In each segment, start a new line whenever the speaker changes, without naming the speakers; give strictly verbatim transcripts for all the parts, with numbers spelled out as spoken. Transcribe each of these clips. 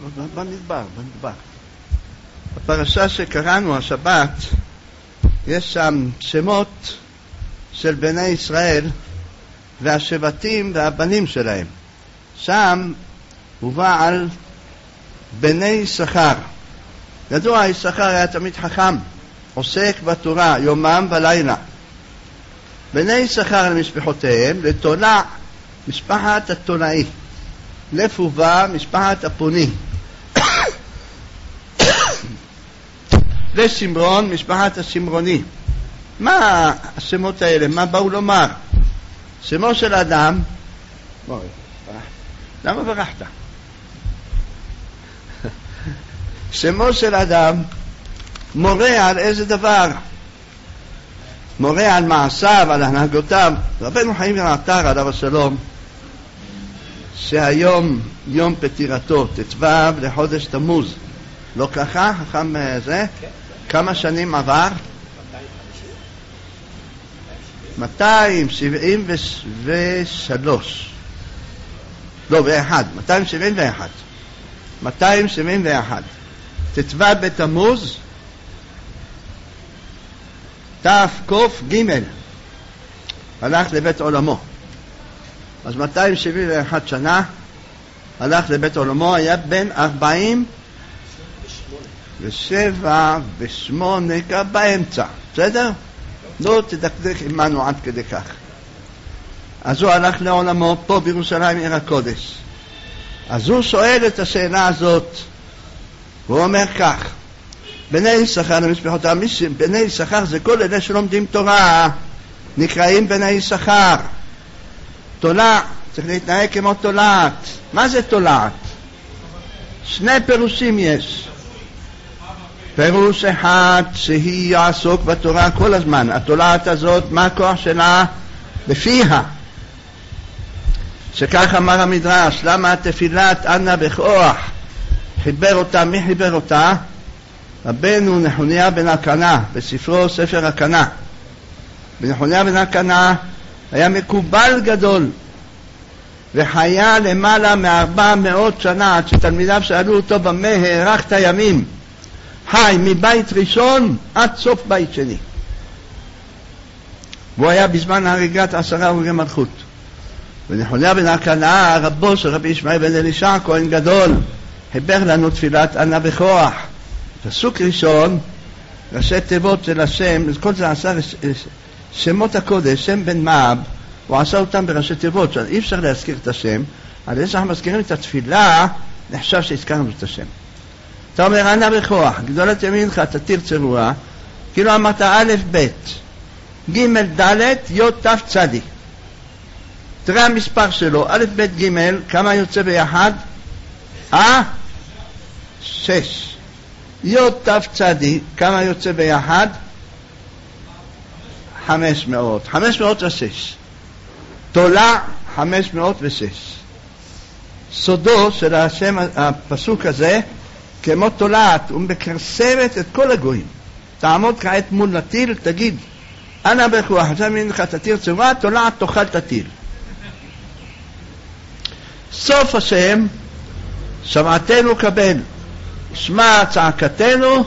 במדבר, במדבר. בפרשה שקראנו השבת, יש שם שמות של בני ישראל והשבטים והבנים שלהם. שם הובא על בני יששכר. ידוע, יששכר היה תמיד חכם, עוסק בתורה יומם ולילה. בני יששכר למשפחותיהם, לתולע משפחת התולעי, לפובה משפחת הפוני, לשמרון משפחת השמרוני. מה השמות האלה? מה באו לומר? שמו של אדם, למה ברחת? שמו של אדם מורה על איזה דבר? מורה על מעשיו, על הנהגותיו. רבנו חיים בן עטר עליו השלום, שהיום יום פטירתו, ט"ו לחודש תמוז, לא ככה? חכם זה? כמה שנים עבר? מאתיים שבעים ושלוש. לא, ואחד. מאתיים שבעים ואחת. מאתיים שבעים ואחת. ט"ו בתמוז, תקוף ג' הלך לבית עולמו. אז מאתיים שבעים ואחת שנה הלך לבית עולמו, היה בן ארבעים ושבע ושמונה באמצע. בסדר? לא תדקדק עמנו עד כדי כך. אז הוא הלך לעולמו פה בירושלים עיר הקודש. אז הוא שואל את השאלה הזאת, הוא אומר כך: בני יששכר למשפחותם, בני יששכר זה כל אלה שלומדים תורה, נקראים בני יששכר. תולע, צריך להתנהג כמו תולעת. מה זה תולעת? שני פירושים יש. פירוש אחד, שהיא יעסוק בתורה כל הזמן. התולעת הזאת, מה הכוח שלה? בפיה. שכך אמר המדרש, למה תפילת אנא בכוח חיבר אותה? מי חיבר אותה? רבנו נחוניה בן הקנה, בספרו ספר הקנה. בנחוניה בן הקנה היה מקובל גדול, וחיה למעלה מארבע מאות שנה, עד שתלמידיו שאלו אותו במה הארכת ימים. חי מבית ראשון עד סוף בית שני. והוא היה בזמן הריגת עשרה הרוגי מלכות. ונחוניה בן הקנה, רבו של רבי ישמעאל בן אלישע, כהן גדול, חיבר לנו תפילת אנא בכוח. פסוק ראשון, ראשי תיבות של השם, כל זה עשה שמות הקודש, שם בן מעב, הוא עשה אותם בראשי תיבות, אי אפשר להזכיר את השם, על איזה שאנחנו מזכירים את התפילה, נחשב שהזכרנו את השם. אתה אומר אנא בכוח, גדולת ימינך תתיר צרורה, כאילו אמרת א' ב' ג' ד' י' ת' צדי. תראה המספר שלו, א' ב' ג', כמה יוצא ביחד? אה? שש. י' ת' צדי, כמה יוצא ביחד? חמש מאות. חמש מאות ושש. תולע חמש מאות ושש. סודו של השם, הפסוק הזה, כמו תולעת, ומקרסמת את כל הגויים. תעמוד כעת מול נטיל, תגיד אנא בכוח, עכשיו מנך תתיר צורה, תולעת תאכל תטיל. סוף השם, שמעתנו קבל, שמע צעקתנו,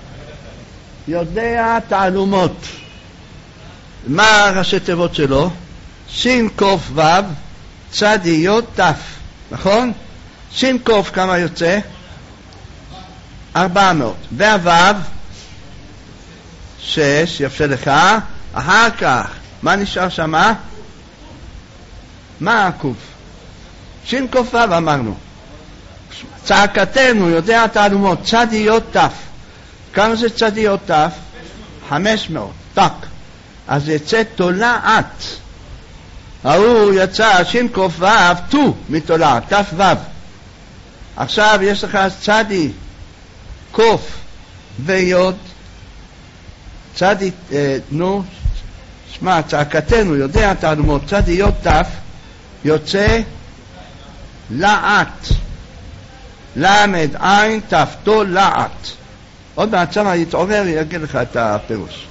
יודע תעלומות. מה ראשי תיבות שלו? שין קוף וו צדי יוד תף, נכון? שין קוף כמה יוצא? ארבע מאות. והוו שש, יפה לך. אחר כך מה נשאר שמה? מה הקוף? שין קוף וו אמרנו. צעקתנו יודע תעלומות, צדי יוד תף. כמה זה צדי יוד תף? חמש מאות. טק. אז יצא תולעת. ההוא יצא שין קוף וו תו מתולעת, תף וו. עכשיו יש לך צדי קוף ויוד, צדי, אה, נו, שמע, צעקתנו יודע תעלומות, צדי יוד תף, יוצא לעט. למד עין תפתו לעט. עוד מעט שמה יתעורר, יגיד לך את הפירוש.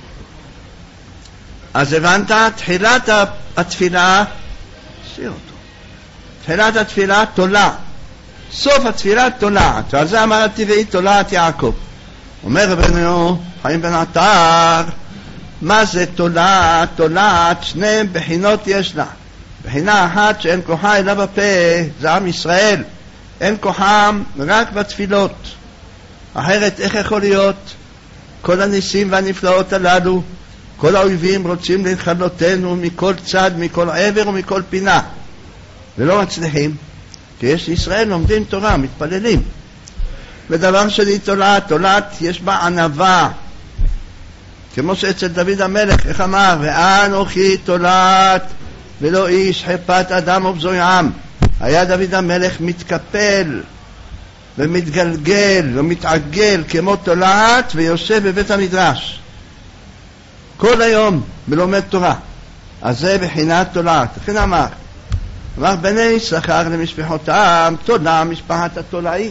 אז הבנת, תחילת התפילה, שיר אותו. תחילת התפילה תולה. סוף התפילה תולעת, ועל זה אמר הטבעי תולעת יעקב. אומר רבנו חיים בן עטר, מה זה תולעת? תולעת שני בחינות יש לה. בחינה אחת שאין כוחה אלא בפה, זה עם ישראל, אין כוחם רק בתפילות. אחרת איך יכול להיות? כל הניסים והנפלאות הללו, כל האויבים רוצים לכלותנו מכל צד, מכל עבר ומכל פינה, ולא מצליחים, כי יש ישראל לומדים תורה, מתפללים. ודבר שני תולעת, תולעת יש בה ענווה, כמו שאצל דוד המלך, איך אמר? ואנוכי תולעת ולא איש, חרפת אדם ובזויים. היה דוד המלך מתקפל ומתגלגל ומתעגל כמו תולעת, ויושב בבית המדרש כל היום ולומד תורה. אז זה בחינת תולעת. לכן אמר אמר בני יששכר למשפחותם, תולע משפחת התולעי.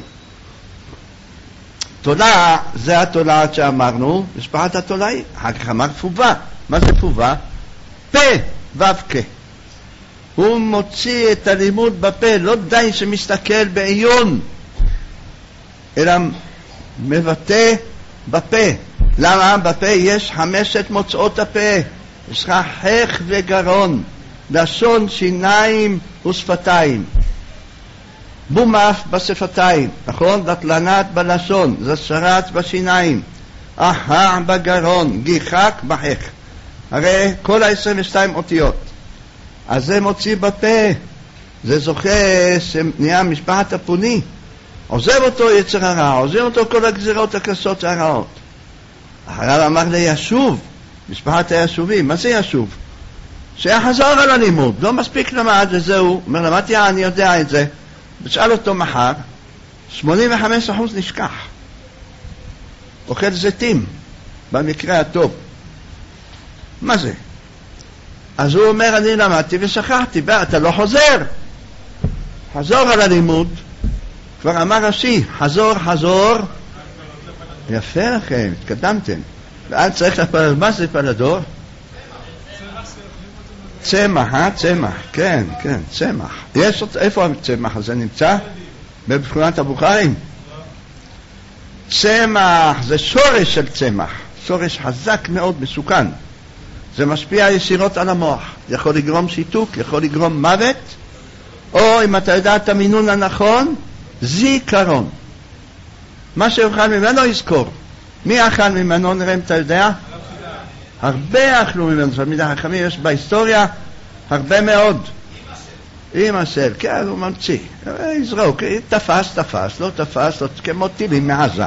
תולע זה התולעת שאמרנו, משפחת התולעי. אחר כך אמר תפובה. מה זה תפובה? פה ובכה. הוא מוציא את הלימוד בפה, לא די שמסתכל בעיון, אלא מבטא בפה. למה? בפה יש חמשת מוצאות הפה. יש לך חך וגרון, לשון, שיניים ושפתיים. בומף בשפתיים, נכון? דתלנת בלשון, זשרץ בשיניים, אחר בגרון, גיחק בחך. הרי כל ה-עשרים ושתיים אותיות. אז זה מוציא בפה, זה זוכה שנהיה משפחת הפוני. עוזב אותו יצר הרע, עוזב אותו כל הגזירות הקשות הרעות. הרב אמר לישוב, משפחת הישובים. מה זה ישוב? שיחזור על הלימוד, לא מספיק למד וזהו. אומר, למדתי, אני יודע את זה. ושאל אותו מחר, שמונים וחמישה אחוז נשכח. אוכל זיתים, במקרה הטוב. מה זה? אז הוא אומר, אני למדתי ושכחתי, ואתה לא חוזר. חזור על הלימוד. כבר אמר רש"י, חזור, חזור. יפה לכם, התקדמתם. ואל צריך לפלל, מה זה פלדור? צמח, אה? צמח, כן, כן, צמח. יש, איפה הצמח הזה נמצא? בבחינת הבוכרים. צמח, זה שורש של צמח. שורש חזק מאוד, מסוכן. זה משפיע ישירות על המוח. יכול לגרום שיתוק, יכול לגרום מוות, או אם אתה יודע את המינון הנכון, זיכרון. מה שיוכל ממנו יזכור. מי אכל ממנו? נראה אם אתה יודע. הרבה אכלו ממנו. תלמידי החכמים יש בהיסטוריה הרבה מאוד. עם הסל, כן, הוא ממציא. יזרוק, תפס, תפס, לא תפס, לא, כמו טילים מעזה.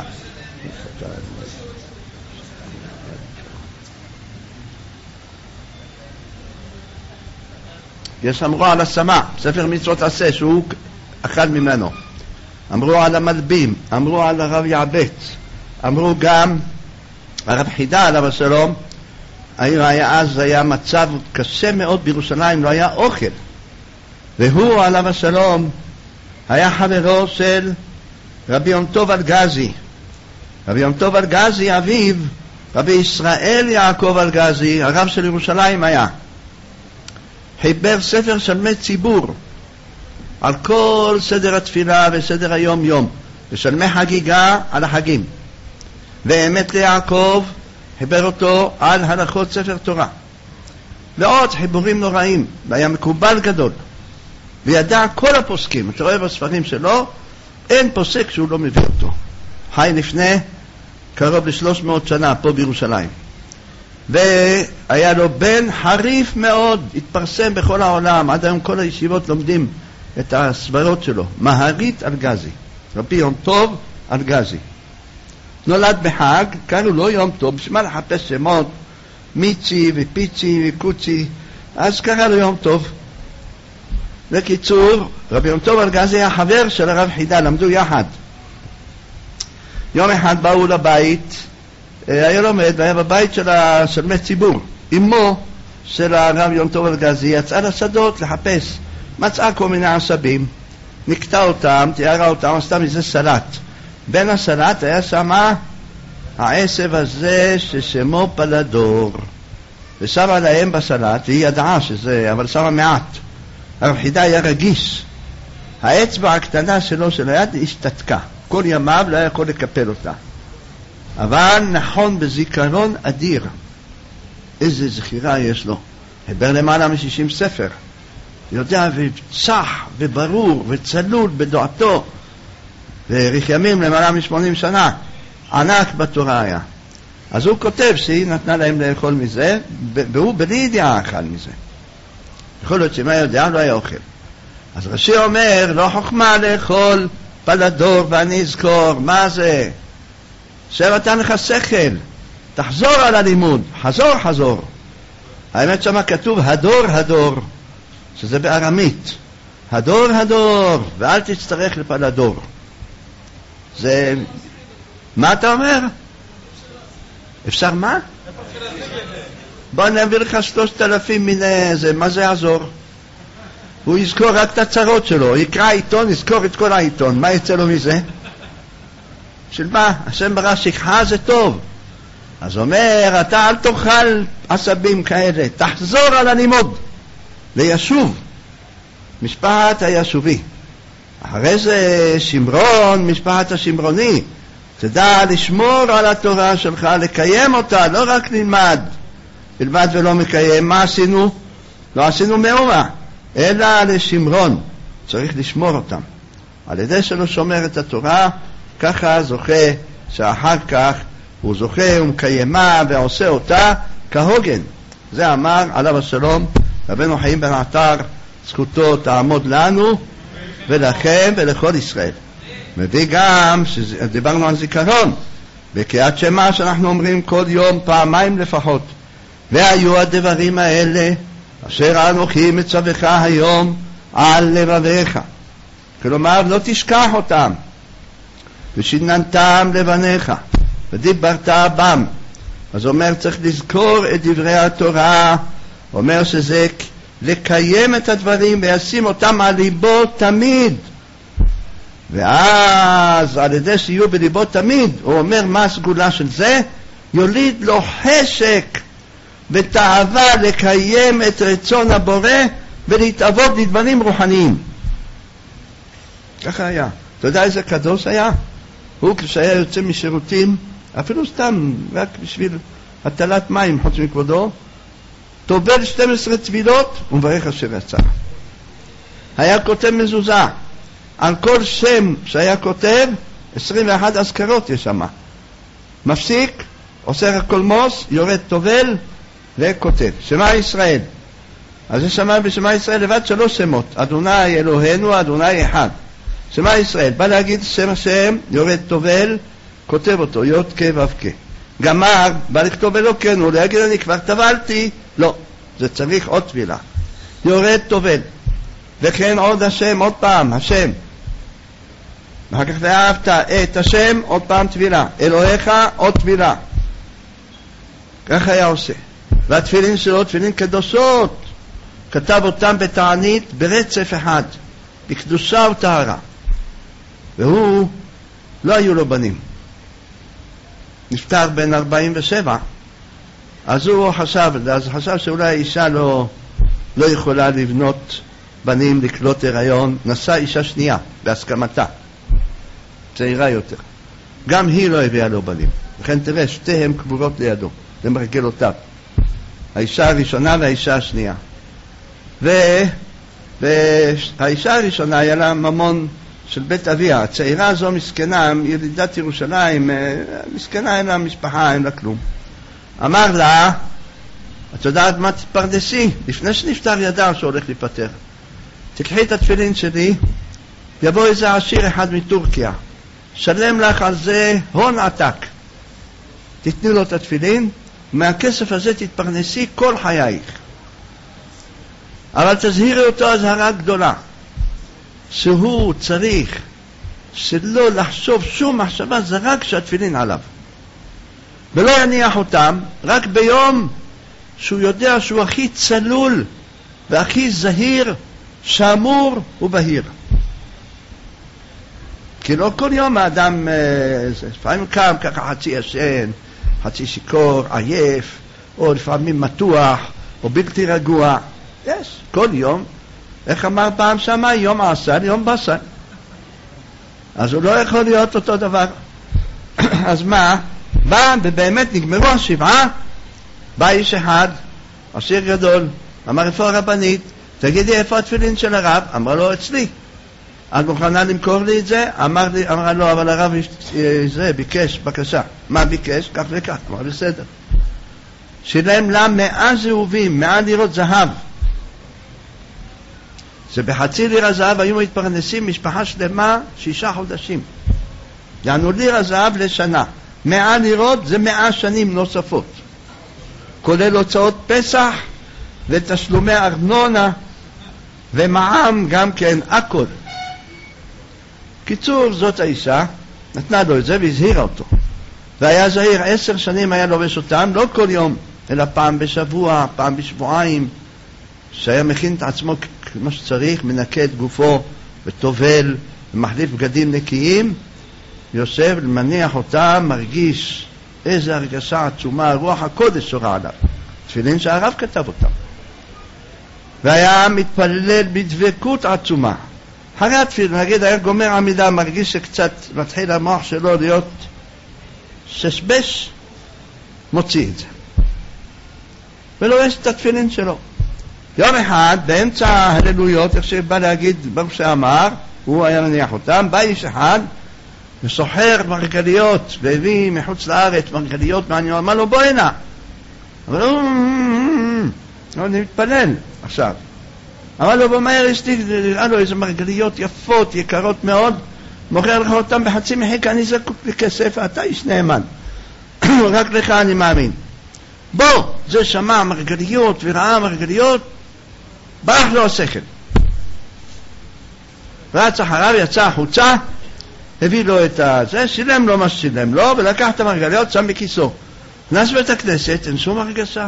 יש אמרו על הסמה, ספר מצוות עשה, שהוא אכל ממנו. אמרו על המלבים, אמרו על הרב יעבץ, אמרו גם הרב חידה עליו השלום. היה אז היה מצב קשה מאוד בירושלים, לא היה אוכל, והוא עליו השלום היה חברו של רבי יום טוב אלגזי. רבי יום טוב אלגזי אביו רבי ישראל יעקב אלגזי, הרב של ירושלים, היה חיבר ספר שלמי ציבור על כל סדר התפילה וסדר היום יום, ושלמי חגיגה על החגים. ואמת ליעקב חיבר אותו על הלכות ספר תורה, ועוד חיבורים נוראים, והיה מקובל גדול, וידע כל הפוסקים. אתה רואה בספרים שלו, אין פוסק שהוא לא מביא אותו. חי לפני קרוב לשלוש מאות שנה פה בירושלים, והיה לו בן חריף מאוד, התפרסם בכל העולם. עד היום כל הישיבות לומדים את הסברות שלו. מהרית אלגזי, רבי יום טוב אלגזי. נולד בחג, קראו לו יום טוב, בשביל לחפש שמות, מיצי ופיצי וקוצי, אז קרא לו יום טוב. בקיצור, רבי יום טוב אלגזי היה חבר של הרב חידה, למדו יחד. יום אחד באו לבית, היה לומד, והיה בבית של השלמי ציבור. אמו של הרב יום טוב אלגזי יצאה לשדות לחפש, מצאה כל מיני עשבים, נקטה אותם, תיארה אותם, עשתה מזה סלט. בין הסלט היה שמה העשב הזה ששמו פלדור, ושמה להם בסלט, והיא ידעה שזה, אבל שמה מעט. הרב חידה היה רגיש, האצבע הקטנה שלו של היד השתתקה. כל ימיו לא היה יכול לקפל אותה. אבל נכון בזיכרון אדיר. איזה זכירה יש לו. חיבר למעלה מ-שישים ספר. יודע וצח וברור וצלול בדעתו. והאריך ימים למעלה מ-שמונים שנה. ענק בתורה היה. אז הוא כותב שהיא נתנה להם לאכול מזה, והוא בלי ידיעה אכל מזה. יכול להיות שמה יודע, לא היה אוכל. אז רש"י אומר, לא חוכמה לאכול פלדור ואני אזכור. מה זה? עכשיו אתה לך שכל. תחזור על הלימוד. חזור, חזור. האמת שמה כתוב, הדור, הדור. שזה בארמית. הדור, הדור. ואל תצטרך לפלדור. זה... מה אתה אומר? אפשר מה? בוא נביא לך שלושת אלפים מיני זה, מה זה יעזור? הוא יזכור רק את הצרות שלו, יקרא עיתון, יזכור את כל העיתון, מה יצא לו מזה? של מה? השם ברא שכחה זה טוב. אז אומר, אתה אל תאכל עשבים כאלה, תחזור על הלימוד, לישוב, משפחת הישובי. אחרי זה שמרון, משפחת השמרוני, תדע לשמור על התורה שלך, לקיים אותה, לא רק נלמד. נלמד ולא מקיים. מה עשינו? לא עשינו מאומה, אלא לשמרון. צריך לשמור אותם. על ידי שלא שומר את התורה, ככה זוכה שאחר כך הוא זוכה ומקיימה ועושה אותה כהוגן. זה אמר עליו השלום רבנו חיים בן עטר, זכותו תעמוד לנו ולכם ולכל ישראל. מביא גם, דיברנו על זיכרון, בקריאת שמע שאנחנו אומרים כל יום פעמיים לפחות. והיו הדברים האלה אשר אנוכי מצווך היום על לבביך. כלומר, לא תשכח אותם. ושיננתם לבניך, ודיברת בם. אז אומר, צריך לזכור את דברי התורה. אומר שזה לקיים את הדברים וישים אותם על ליבו תמיד. ואז על ידי שיהיו בליבו תמיד, הוא אומר מה הסגולה של זה? יוליד לו חשק ותאווה לקיים את רצון הבורא ולהתאבות לדברים רוחניים. ככה היה. אתה יודע איזה קדוש היה? הוא כשהיה יוצא משירותים, אפילו סתם רק בשביל הטלת מים חוץ מכבודו, טובל שתים עשרה תפילות ומברך אשר יצא. היה כותב מזוזה. על כל שם שהיה כותב, עשרים ואחת אזכרות יש שם. מפסיק, עושה הקולמוס, יורד טובל וכותב. שמע ישראל. אז יש שם בשמע ישראל לבד שלוש שמות. אדוני אלוהינו, אדוני אחד. שמע ישראל. בא להגיד שם השם, יורד טובל, כותב אותו, יוד כה ו"ק. גמר, בא לכתוב אלוקינו, הוא להגיד אני כבר טבלתי. לא, זה צריך עוד טבילה. יורד טובל. וכן עוד השם, עוד פעם, השם. ואחר כך ואהבת את השם, עוד פעם טבילה. אלוהיך, עוד טבילה. ככה היה עושה. והתפילין שלו, תפילין קדושות, כתב אותם בתענית ברצף אחד, בקדושה וטהרה. והוא, לא היו לו בנים. נפטר בן ארבעים ושבע. אז הוא חשב, אז חשב שאולי האישה לא, לא יכולה לבנות בנים לקלוט הריון. נשא אישה שנייה בהסכמתה, צעירה יותר. גם היא לא הביאה לו בנים. לכן תראה, שתיהם קבורות לידו, למרגלותיו. האישה הראשונה והאישה השנייה. ו... והאישה הראשונה היה לה ממון של בית אביה. הצעירה הזו מסכנה, ילידת ירושלים, מסכנה, אין לה משפחה, אין לה כלום. אמר לה, את יודעת מה תתפרדסי? לפני שנפטר ידע שהולך להיפטר. תקחי את התפילין שלי, יבוא איזה עשיר אחד מטורקיה, שלם לך על זה הון עתק. תתני לו את התפילין, מהכסף הזה תתפרנסי כל חייך. אבל תזהירי אותו הזהרה גדולה, שהוא צריך שלא לחשוב שום מחשבה זרה כשהתפילין עליו. ולא יניח אותם, רק ביום שהוא יודע שהוא הכי צלול והכי זהיר, שמור ובהיר. כי לא כל יום האדם, לפעמים קם ככה חצי ישן, חצי שיקור, עייף, או לפעמים מתוח, או בלתי רגוע. יש, כל יום איך אמר פעם שמה? יום עשר, יום בשר. אז הוא לא יכול להיות אותו דבר. אז מה? בא, ובאמת נגמרו השבעה, בא איש אחד, עשיר גדול, אמר איפה הרבנית? תגידי איפה התפילין של הרב? אמר לו אצלי. את מוכנה למכור לי את זה? אמר לי, אמרה לו, אבל הרב זה, ביקש, בקשה. מה ביקש? כך וכך. אמר בסדר. שילם לה מאה זהובים, מאה לירות זהב. זה בחצי לירה זהב היו מתפרנסים משפחה שלמה שישה חודשים. יענו לירה זהב לשנה. מאה לירות זה מאה שנים נוספות. כולל הוצאות פסח ותשלומי ארנונה ומע"מ גם כן, הכל. קיצור, זאת האישה, נתנה לו את זה והזהירה אותו. והיה זהיר, עשר שנים היה לובש אותם, לא כל יום, אלא פעם בשבוע, פעם בשבועיים, שהיה מכין את עצמו כמו שצריך, מנקה את גופו וטובל ומחליף בגדים נקיים, יוסף מניח אותם, מרגיש איזו הרגשה עצומה, רוח הקודש שורה עליו. תפילין שהרב כתב אותם. והיה מתפלל בדבקות עצומה. אחרי התפילין, נגיד, היה גומר עמידה, מרגיש שקצת מתחיל המוח שלו להיות ששבש, מוציא את זה. ולובש את התפילין שלו. יום אחד, באמצע ההללויות, איך שבא להגיד ברוך שאמר, הוא היה מניח אותם, בא איש אחד, וסוחר מרגליות, והביא מחוץ לארץ מרגליות מעניין, אמר לו בוא הנה. אבל הוא, אני מתפלל עכשיו. אמר לו בוא מהר אשתי, נראה לו איזה מרגליות יפות, יקרות מאוד, מוכר לך אותם בחצי מחיר, אני זקוק לכסף, אתה איש נאמן. רק לך אני מאמין. בוא, זה שמע מרגליות וראה מרגליות, ברח לו השכל. רץ אחריו, יצא החוצה, הביא לו את זה, שילם לו מה ששילם לו, ולקח את המרגליות, שם בכיסו. נכנס בית הכנסת, אין שום הרגשה.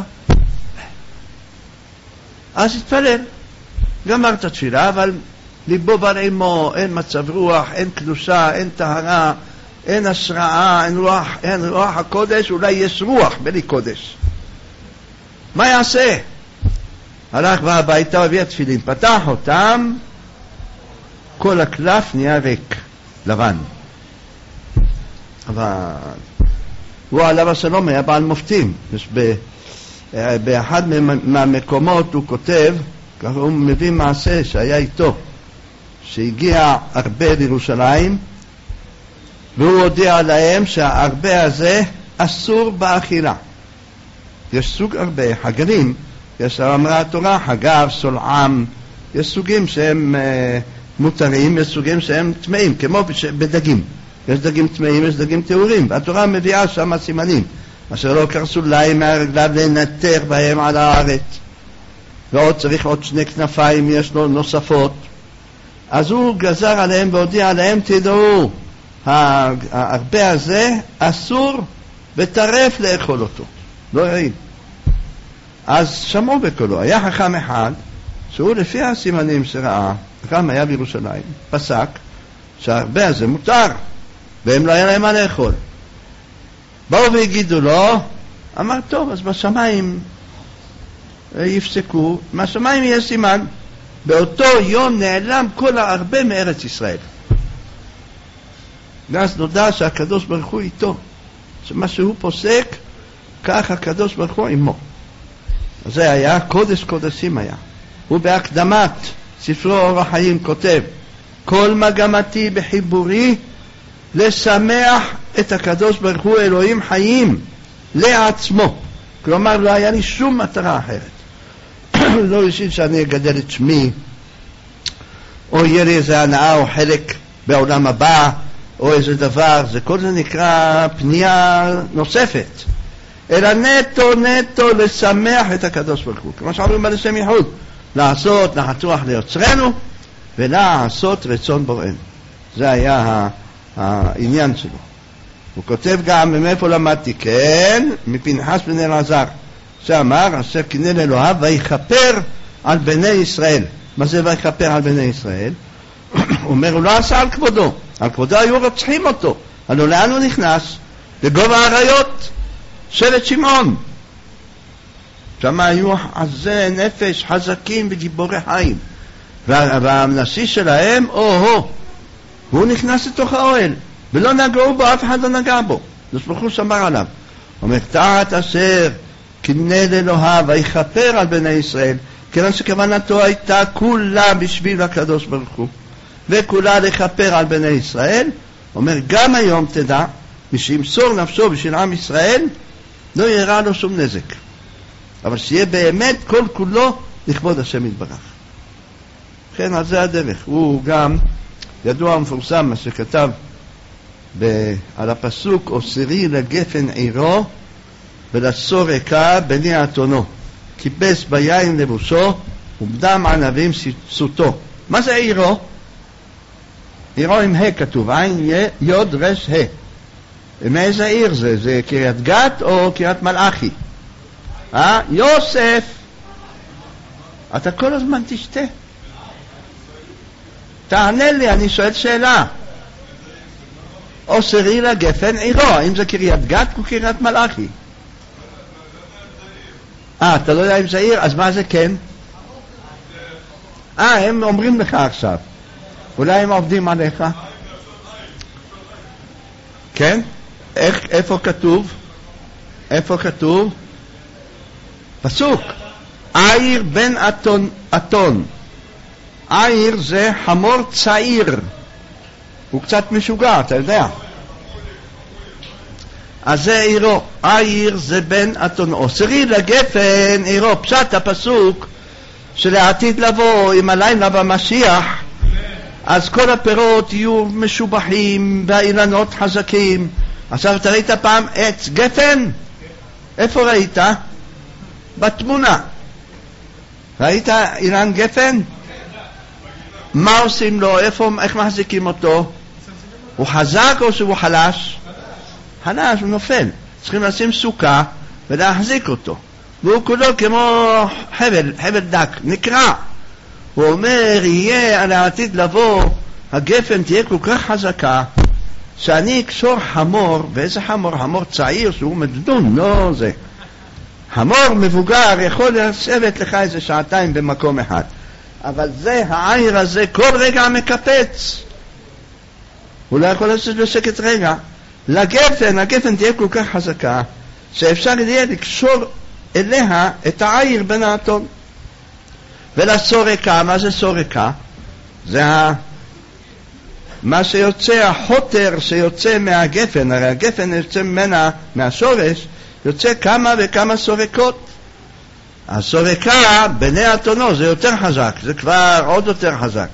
אז התפלל. גמר את התפילה, אבל ליבו ברעמו, אין מצב רוח, אין קדושה, אין טהרה, אין השראה, אין רוח, אין רוח הקודש, אולי יש רוח בלי קודש. מה יעשה? הלך בא הביתה, הביא התפילין, פתח אותם, כל הקלף נהיה ריק, לבן. אבל הוא עליו השלום היה בעל מופתים. ב... באחד מהמקומות הוא כותב, ככה הוא מביא מעשה שהיה איתו, שהגיע הרבה לירושלים, והוא הודיע להם שההרבה הזה אסור באכילה. יש סוג הרבה, חגרים, יש אמרה התורה, חגר, סולעם, יש סוגים שהם אה, מותרים, יש סוגים שהם טמאים, כמו בדגים. יש דגים טמאים, יש דגים טהורים, והתורה מביאה שם סימנים, אשר לא קרסו להם מהרגליו לנטר בהם על הארץ. ועוד צריך עוד שני כנפיים, יש לו נוספות. אז הוא גזר עליהם והודיע עליהם, תדעו, הרבה הזה אסור וטרף לאכול אותו, לא יעיל. אז שמעו בקולו, היה חכם אחד, שהוא לפי הסימנים שראה, חכם היה בירושלים, פסק, שהרבה הזה מותר, והם לא היה להם מה לאכול. באו והגידו לו, אמר טוב, אז בשמיים יפסקו, מהשמיים יהיה סימן. באותו יום נעלם כל הרבה מארץ ישראל. ואז נודע שהקדוש ברוך הוא איתו, שמה שהוא פוסק, כך הקדוש ברוך הוא עמו. אז זה היה, קודש קודשים היה. הוא בהקדמת ספרו אור החיים כותב, כל מגמתי בחיבורי לשמח את הקדוש ברוך הוא אלוהים חיים לעצמו. כלומר, לא היה לי שום מטרה אחרת. לא אישית שאני אגדל את שמי, או יהיה לי איזה הנאה או חלק בעולם הבא, או איזה דבר, זה כל זה נקרא פנייה נוספת. אלא נטו נטו לשמח את הקדוש ברוך הוא. כמו שאומרים על השם ייחוד, לעשות נחת רוח ליוצרנו, ולעשות רצון בוראנו. זה היה העניין שלו. הוא כותב גם, מאיפה למדתי? כן, מפנחס בן אלעזר, שאמר, אשר קינא לאלוהיו ויכפר על בני ישראל. מה זה ויכפר על בני ישראל? הוא אומר, הוא לא עשה על כבודו. על כבודו היו רוצחים אותו. הלוא לאן הוא נכנס? לגובה האריות, שבט שמעון. שם היו עזי נפש חזקים וגיבורי חיים. וה, והנשיא שלהם, או-הו, הוא נכנס לתוך האוהל, ולא נגעו בו, אף אחד לא נגע בו. הקדוש ברוך הוא שמר עליו. אומר, תחת אשר קינא לאלוהיו ויכפר על בני ישראל, כיוון שכוונתו הייתה כולה בשביל הקדוש ברוך הוא, וכולה לכפר על בני ישראל. אומר, גם היום תדע, מי שימסור נפשו בשביל עם ישראל, לא יראה לו שום נזק. אבל שיהיה באמת כל כולו לכבוד השם יתברך. כן, על זה הדרך. הוא גם ידוע המפורסם, מה שכתב ב- על הפסוק, עושרי לגפן עירו ולסורקה בני אתונו, כיבס ביין לבושו ובדם ענבים סוטו. מה זה עירו? עירו עם ה' כתוב, עין יוד רש ה'. מאיזה עיר זה? זה קריית גת או קריית מלאכי? אה? יוסף. אתה כל הזמן תשתה. תענה לי, אני שואל שאלה. עושרי לגפן עירו, האם זה קריית גת או קריית מלאכי? אה, אתה לא יודע אם זה עיר, אז מה זה כן? אה, הם אומרים לך עכשיו. אולי הם עובדים עליך? כן? איך, איפה כתוב? איפה כתוב? פסוק. עיר בן אתון, אתון. עיר זה חמור צעיר. הוא קצת משוגע, אתה יודע. אז זה עירו. העיר זה בן אתון. עושרי לגפן עירו. פשט הפסוק שלעתיד לבוא עם הלילה במשיח, אז כל הפירות יהיו משובחים והאילנות חזקים. עכשיו אתה ראית פעם עץ גפן? איפה ראית? בתמונה. ראית אילן גפן? מה עושים לו? איפה, איך מחזיקים אותו? הוא חזק או שהוא חלש? חלש, הוא נופל. צריכים לשים סוכה ולהחזיק אותו. והוא כולו כמו חבל, חבל דק, נקרע. הוא אומר, יהיה על העתיד לבוא, הגפן תהיה כל כך חזקה, שאני אקשור חמור, ואיזה חמור? חמור צעיר שהוא מדדון, לא זה. חמור מבוגר יכול לשבת לך איזה שעתיים במקום אחד. אבל זה, העיר הזה, כל רגע מקפץ. הוא לא יכול לעשות בשקט רגע. לגפן, הגפן תהיה כל כך חזקה, שאפשר יהיה לקשור אליה את העיר בן האתון. ולסורקה, מה זה סורקה? זה ה... מה שיוצא, החוטר שיוצא מהגפן, הרי הגפן יוצא ממנה, מהשורש, יוצא כמה וכמה סורקות. הסורקה, בני אתונו, זה יותר חזק, זה כבר עוד יותר חזק.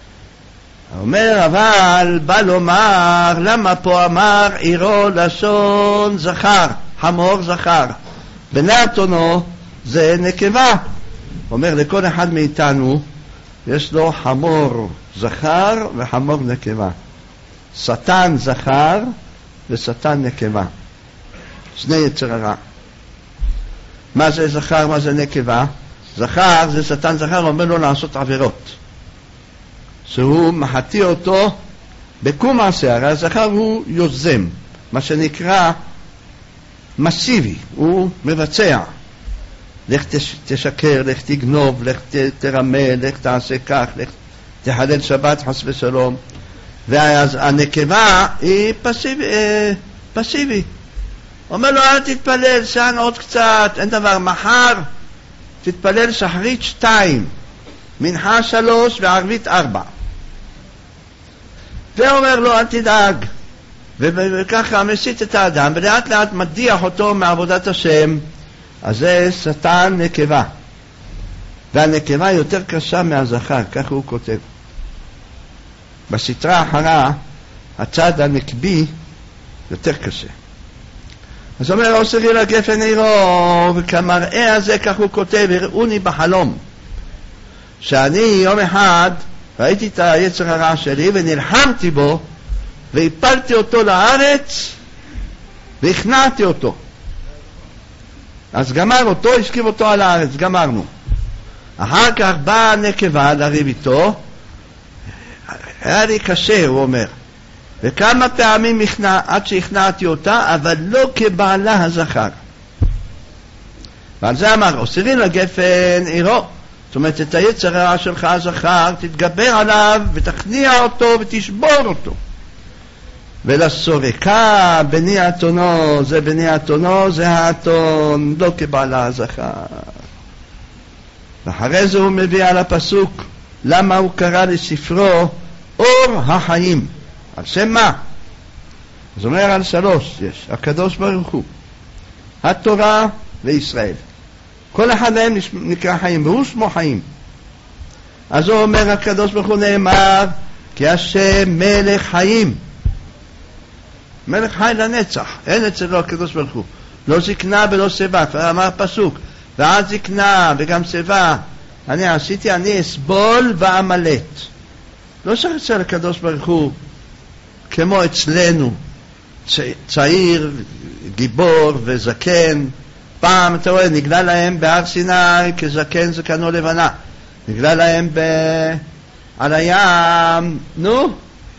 אומר, אבל בא לומר, למה פה אמר עירו לשון זכר, חמור זכר. בני אתונו זה נקבה. אומר, לכל אחד מאיתנו יש לו חמור זכר וחמור נקבה. שטן זכר ושטן נקבה. שני יצר הרע. מה זה זכר, מה זה נקבה? זכר זה שטן זכר, אומר לו לעשות עבירות. שהוא מחטיא אותו בקום מעשה. הרי הזכר הוא יוזם, מה שנקרא מסיבי, הוא מבצע. לך תשקר, לך תגנוב, לך תרמה, לך תעשה כך, לך תחלל שבת חס ושלום. ואז הנקבה היא פסיבי, אה, פסיבי. אומר לו, אל תתפלל, שען עוד קצת, אין דבר, מחר תתפלל שחרית שתיים, מנחה שלוש וערבית ארבע. ואומר לו, אל תדאג. וככה מסית את האדם, ולאט לאט מדיח אותו מעבודת השם. אז זה שטן נקבה. והנקבה יותר קשה מהזכר, כך הוא כותב. בסתרה האחרה, הצד הנקבי יותר קשה. אז אומר, עושרי לגפן עירו, וכמראה הזה, כך הוא כותב, הראוני בחלום, שאני יום אחד ראיתי את היצר הרע שלי ונלחמתי בו, והפלתי אותו לארץ והכנעתי אותו. אז גמר אותו, השכיב אותו על הארץ, גמרנו. אחר כך באה הנקבה לריב איתו, היה לי קשה, הוא אומר, וכמה פעמים הכנע, עד שהכנעתי אותה, אבל לא כבעלה הזכר. ועל זה אמר, עושרי לגפן עירו, זאת אומרת, את היצר הרע שלך הזכר, תתגבר עליו ותכניע אותו ותשבור אותו. ולסורקה בני אתונו, זה בני אתונו, זה האתון, לא כבעלה הזכר. ואחרי זה הוא מביא על הפסוק, למה הוא קרא לספרו אור החיים. על שם מה? אז אומר על שלוש, יש, הקדוש ברוך הוא, התורה וישראל. כל אחד מהם נקרא חיים, והוא שמו חיים. אז הוא אומר, הקדוש ברוך הוא נאמר, כי השם מלך חיים. מלך חי לנצח, אין אצלו הקדוש ברוך הוא. לא זקנה ולא שיבה, כבר אמר פסוק, ועד זקנה וגם שיבה, אני עשיתי, אני אסבול ואמלט. לא שאצל הקדוש ברוך הוא, כמו אצלנו, צעיר, גיבור וזקן. פעם, אתה רואה, נגלה להם בהר סיני כזקן זקנו לבנה. נגלה להם ב... על הים, נו?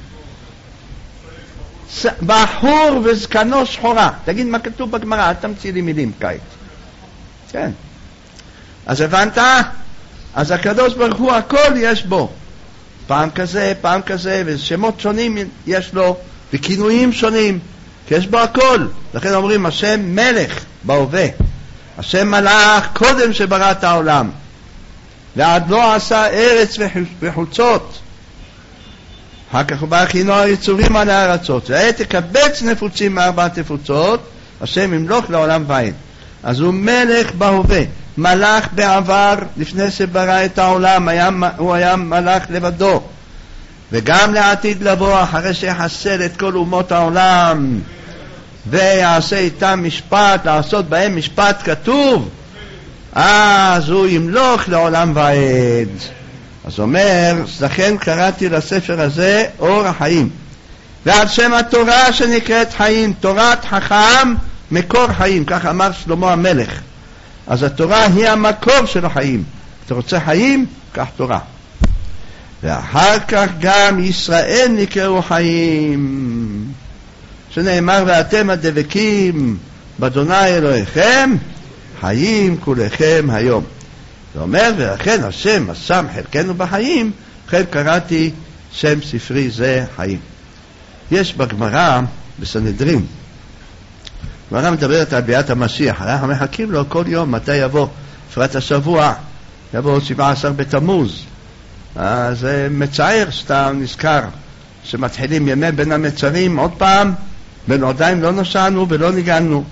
בחור וזקנו שחורה. תגיד מה כתוב בגמרא, אל תמציא לי מילים קיץ. כן. אז הבנת? אז הקדוש ברוך הוא הכל יש בו. פעם כזה, פעם כזה, ושמות שונים יש לו, וכינויים שונים, כי יש בו הכל. לכן אומרים, השם מלך בהווה. השם מלך קודם שברא את העולם. ועד לא עשה ארץ וחוצות. אחר כך הוא בא הכינו היצורים על הארצות. ועת תקבץ נפוצים מארבע תפוצות, השם ימלוך לעולם ועד. אז הוא מלך בהווה. מלך בעבר, לפני שברא את העולם, היה, הוא היה מלך לבדו. וגם לעתיד לבוא, אחרי שיחסל את כל אומות העולם, ויעשה איתם משפט, לעשות בהם משפט כתוב, אז הוא ימלוך לעולם ועד. אז אומר, לכן קראתי לספר הזה אור החיים. ועל שם התורה שנקראת חיים, תורת חכם, מקור חיים, כך אמר שלמה המלך. אז התורה היא המקור של החיים. אתה רוצה חיים? קח תורה. ואחר כך גם ישראל נקראו חיים. שנאמר, ואתם הדבקים באדוני אלוהיכם, חיים כולכם היום. זה אומר, ולכן השם השם חלקנו בחיים, לכן קראתי שם ספרי זה חיים. יש בגמרא, בסנהדרין, גמרא מדברת על ביאת המשיח. אנחנו מחכים לו כל יום מתי יבוא, בפרט השבוע, יבוא שבעה עשר בתמוז. אז זה מצער שאתה נזכר שמתחילים ימי בין המצרים עוד פעם, בין עודיים לא נושענו ולא ניגענו.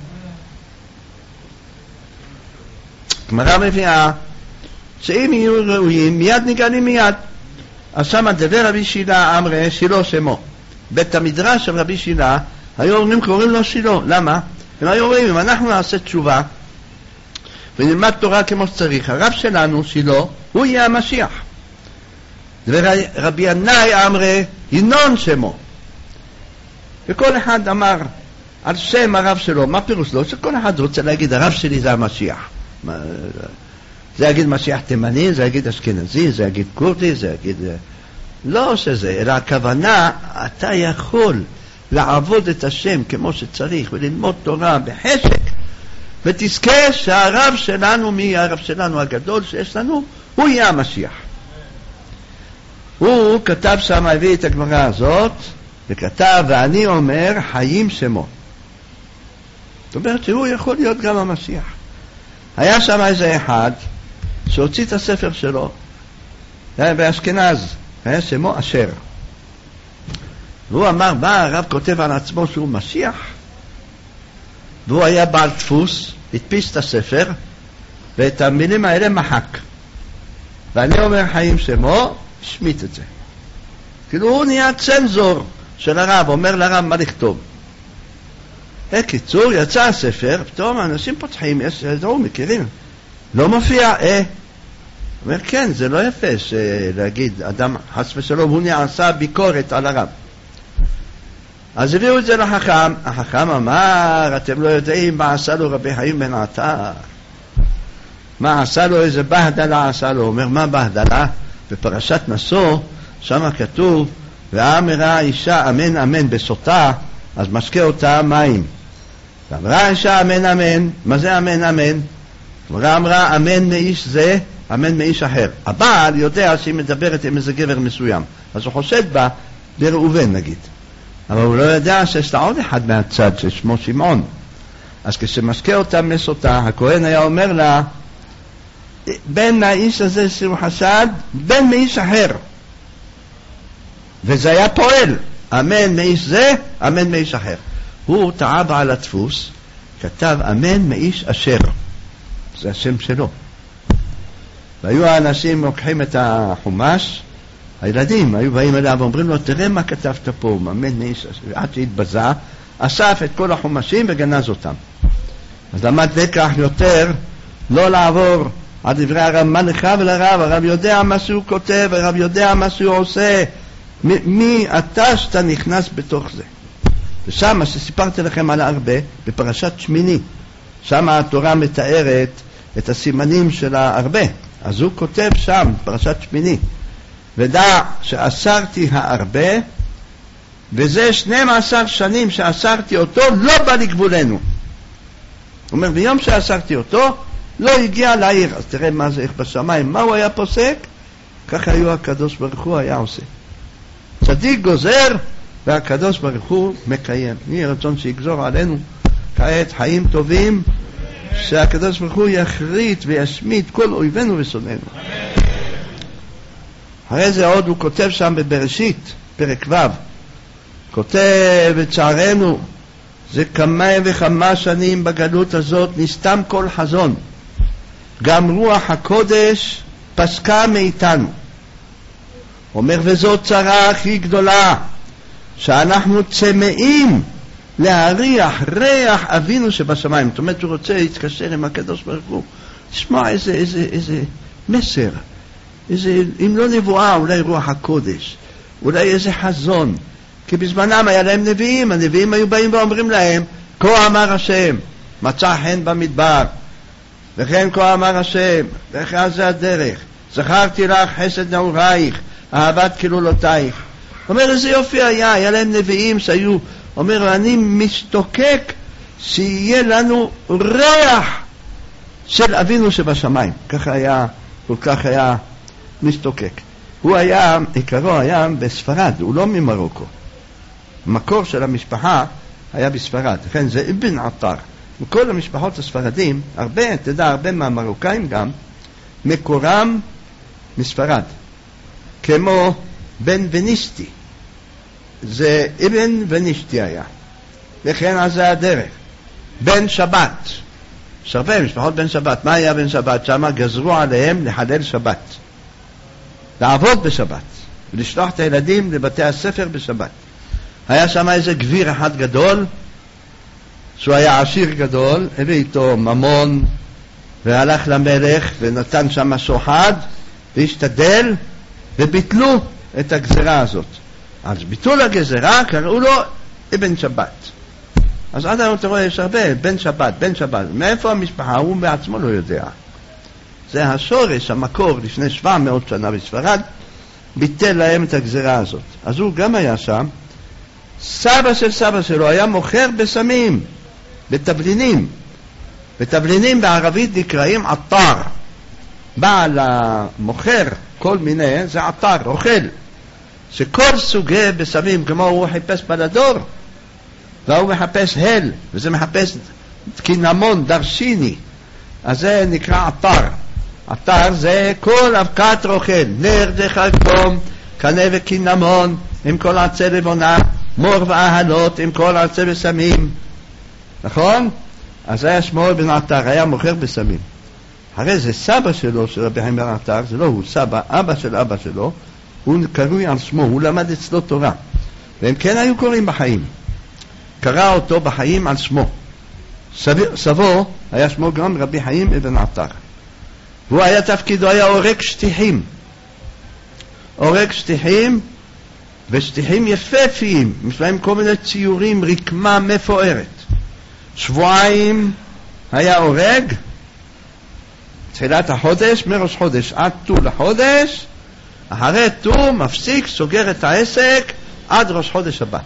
גמרא מביאה שאם יהיו ראויים מיד ניגענים מיד. אז שמה דבר רבי שילה אמרה שילה שמו. בית המדרש של רבי שילה היו אומרים קוראים לו שילה. למה? הם היו אומרים, אם אנחנו נעשה תשובה ונלמד תורה כמו שצריך, הרב שלנו שילה הוא יהיה המשיח. ורבי ינאי אמרה ינון שמו. וכל אחד אמר על שם הרב שלו. מה פירוש לו? שכל אחד רוצה להגיד הרב שלי זה המשיח. זה יגיד משיח תימני, זה יגיד אשכנזי, זה יגיד קורדי, זה יגיד... לא שזה, אלא הכוונה, אתה יכול לעבוד את השם כמו שצריך וללמוד תורה בחשק, ותזכה שהרב שלנו, מי הרב שלנו הגדול שיש לנו, הוא יהיה המשיח. הוא כתב שם, הביא את הגמרא הזאת, וכתב, ואני אומר, חיים שמו. זאת אומרת שהוא יכול להיות גם המשיח. היה שם איזה אחד שהוציא את הספר שלו, היה באשכנז, היה שמו אשר. והוא אמר, מה הרב כותב על עצמו שהוא משיח? והוא היה בעל דפוס, הדפיס את הספר, ואת המילים האלה מחק. ואני אומר חיים שמו, שמיט את זה. כאילו הוא נהיה צנזור של הרב, אומר לרב מה לכתוב. בקיצור, יצא הספר, פתאום האנשים פותחים, יש, ידעו, מכירים. לא מופיע, אה. אומר, כן, זה לא יפה להגיד, אדם חס ושלום, הוא נעשה ביקורת על הרב. אז הביאו את זה לחכם, החכם אמר, אתם לא יודעים מה עשה לו רבי חיים בן עטר. מה עשה לו, איזה בהדלה עשה לו. אומר, מה בהדלה? בפרשת נשוא, שם כתוב, ואמרה האישה אמן אמן בסוטה, אז משקה אותה מים. ואמרה האישה אמן אמן, מה זה אמן אמן? אמרה אמרה אמן מאיש זה, אמן מאיש אחר. הבעל יודע שהיא מדברת עם איזה גבר מסוים, אז הוא חושד בה לראובן נגיד, אבל הוא לא יודע שיש לה עוד אחד מהצד ששמו שמעון. אז כשמשקה אותה מסותה, הכהן היה אומר לה, בין מהאיש הזה שהוא חשד, בין מאיש אחר. וזה היה פועל, אמן מאיש זה, אמן מאיש אחר. הוא טעה בעל הדפוס, כתב אמן מאיש אשר, זה השם שלו. והיו האנשים לוקחים את החומש, הילדים היו באים אליו ואומרים לו, תראה מה כתבת פה, אמן מאיש אשר. עד שהתבזה, אסף את כל החומשים וגנז אותם. אז למד לקח יותר לא לעבור על דברי הרב, מה לך ולרב, הרב יודע מה שהוא כותב, הרב יודע מה שהוא עושה, מי אתה שאתה נכנס בתוך זה. ושם שסיפרתי לכם על הרבה, בפרשת שמיני, שם התורה מתארת את הסימנים של הרבה, אז הוא כותב שם, פרשת שמיני, ודע שאסרתי הרבה, וזה שנים עשר שנים שאסרתי אותו, לא בא לגבולנו. הוא אומר, ביום שאסרתי אותו, לא הגיע לעיר. אז תראה מה זה, איך בשמיים, מה הוא היה פוסק? ככה היו הקדוש ברוך הוא היה עושה. צדיק גוזר, והקדוש ברוך הוא מקיים. יהי רצון שיגזור עלינו כעת חיים טובים, שהקדוש ברוך הוא יכרית וישמיד כל אויבינו ושונאינו. אחרי זה עוד הוא כותב שם בבראשית, פרק ו', כותב בצערנו, זה כמה וכמה שנים בגלות הזאת נסתם כל חזון, גם רוח הקודש פסקה מאיתנו. אומר, וזאת צרה הכי גדולה, שאנחנו צמאים להריח ריח אבינו שבשמיים. זאת אומרת, הוא רוצה להתקשר עם הקדוש ברוך הוא, לשמוע איזה, איזה, איזה מסר, איזה, אם לא נבואה, אולי רוח הקודש, אולי איזה חזון. כי בזמנם היה להם נביאים, הנביאים היו באים ואומרים להם, כה אמר השם, מצא חן במדבר, וכן כה אמר השם, וכן זה הדרך, זכרתי לך חסד נעורייך, אהבת כלולותייך. אומר, איזה יופי היה, היה להם נביאים שהיו, אומר, אני משתוקק שיהיה לנו ריח של אבינו שבשמיים. ככה היה, כל כך היה משתוקק. הוא היה, עיקרו היה בספרד, הוא לא ממרוקו. המקור של המשפחה היה בספרד, לכן זה אבן עטר. וכל המשפחות הספרדים, הרבה, תדע, הרבה מהמרוקאים גם, מקורם מספרד. כמו בן ונישתי, זה אבן ונישתי היה, וכן אז זה הדרך. בן שבת, יש הרבה משפחות בן שבת. מה היה בן שבת? שמה גזרו עליהם לחלל שבת, לעבוד בשבת, ולשלוח את הילדים לבתי הספר בשבת. היה שם איזה גביר אחד גדול, שהוא היה עשיר גדול, הביא איתו ממון, והלך למלך ונתן שם שוחד, והשתדל, וביטלו את הגזרה הזאת. אז ביטול הגזרה קראו לו אבן שבת. אז עד היום אתה רואה, יש הרבה, בן שבת, בן שבת. מאיפה המשפחה? הוא בעצמו לא יודע. זה השורש, המקור, לפני שבע מאות שנה בספרד, ביטל להם את הגזרה הזאת. אז הוא גם היה שם. סבא של סבא שלו היה מוכר בסמים, בתבלינים. בתבלינים בערבית נקראים עטר. בעל המוכר כל מיני, זה עטר, אוכל. שכל סוגי בסמים, כמו הוא חיפש בלדור, והוא מחפש הל, וזה מחפש קינמון, דרשיני. אז זה נקרא עטר. עטר זה כל אבקת רוכל, נר דחלקום, קנה וקינמון, עם כל עצי לבונה, מור ואהלות, עם כל עצי בסמים. נכון? אז היה שמו בן עטר, היה מוכר בסמים. הרי זה סבא שלו, של רבי חיים בן עטר, זה לא הוא, סבא, אבא של אבא שלו, הוא קרוי על שמו, הוא למד אצלו תורה. והם כן היו קוראים בחיים. קרא אותו בחיים על שמו. סב... סבו היה שמו גם רבי חיים אבן עטר. והוא היה תפקידו, היה עורק שטיחים. עורק שטיחים, ושטיחים יפהפיים, יש להם כל מיני ציורים, רקמה מפוארת. שבועיים היה עורק, תחילת החודש, מראש חודש עד ט"ו לחודש, אחרי ט"ו מפסיק, סוגר את העסק עד ראש חודש הבא.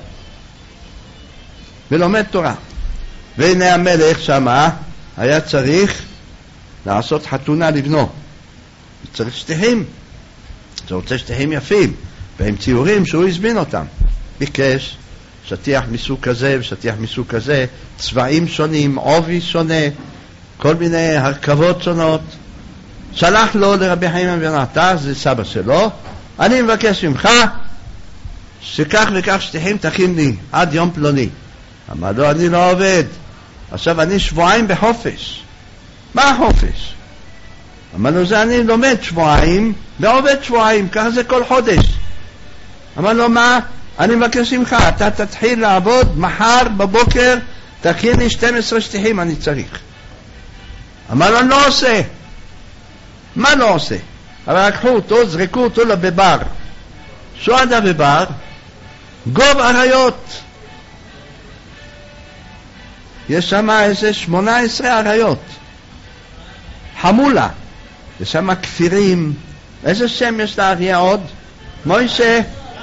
ולומד תורה. והנה המלך שמה היה צריך לעשות חתונה לבנו. צריך שטיחים. זה רוצה שטיחים יפים, והם ציורים שהוא הזמין אותם. ביקש שטיח מסוג כזה ושטיח מסוג כזה, צבעים שונים, עובי שונה, כל מיני הרכבות שונות. שלח לו לרבי חיים בן עטר, זה סבא שלו, אני מבקש ממך שכך וכך שטיחים תכין לי עד יום פלוני. אמר לו, אני לא עובד, עכשיו אני שבועיים בחופש. מה החופש? אמר לו, זה אני לומד שבועיים ועובד שבועיים, ככה זה כל חודש. אמר לו, מה? אני מבקש ממך, אתה תתחיל לעבוד מחר בבוקר, תכין לי שתים עשרה שטיחים, אני צריך. אמר לו, אני לא עושה. מה לא עושה? אבל לקחו אותו, זרקו אותו לבבר. שועד הבבר, גוב אריות. יש שם איזה שמונה עשרה אריות. חמולה. יש שם כפירים. איזה שם יש לאריה עוד? מוישה.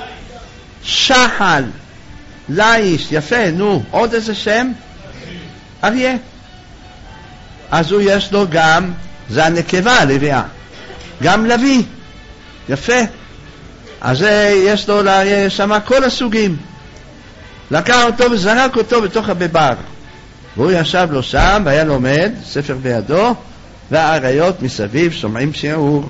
שחל. לאיש. יפה, נו. עוד איזה שם? אריה. אז הוא יש לו גם, זה הנקבה, לביאה. גם לוי. יפה. אז יש לו לאריה שם כל הסוגים. לקח אותו וזרק אותו בתוך הבבר. והוא ישב לו שם והיה לומד, ספר בידו, והאריות מסביב שומעים שיעור.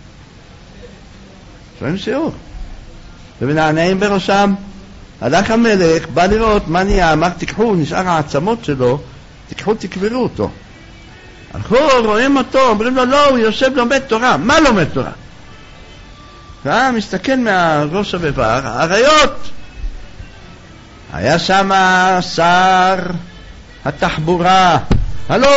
שומעים שיעור. ומנענעים בראשם. הלך המלך, בא לראות מה נהיה, אמר תיקחו, נשאר העצמות שלו, תיקחו תקברו אותו. הלכו, רואים אותו, אומרים לו לא, הוא יושב לומד תורה. מה לומד תורה? והוא מסתכל מהראש הבבר, האריות. היה שם שר התחבורה. הלו!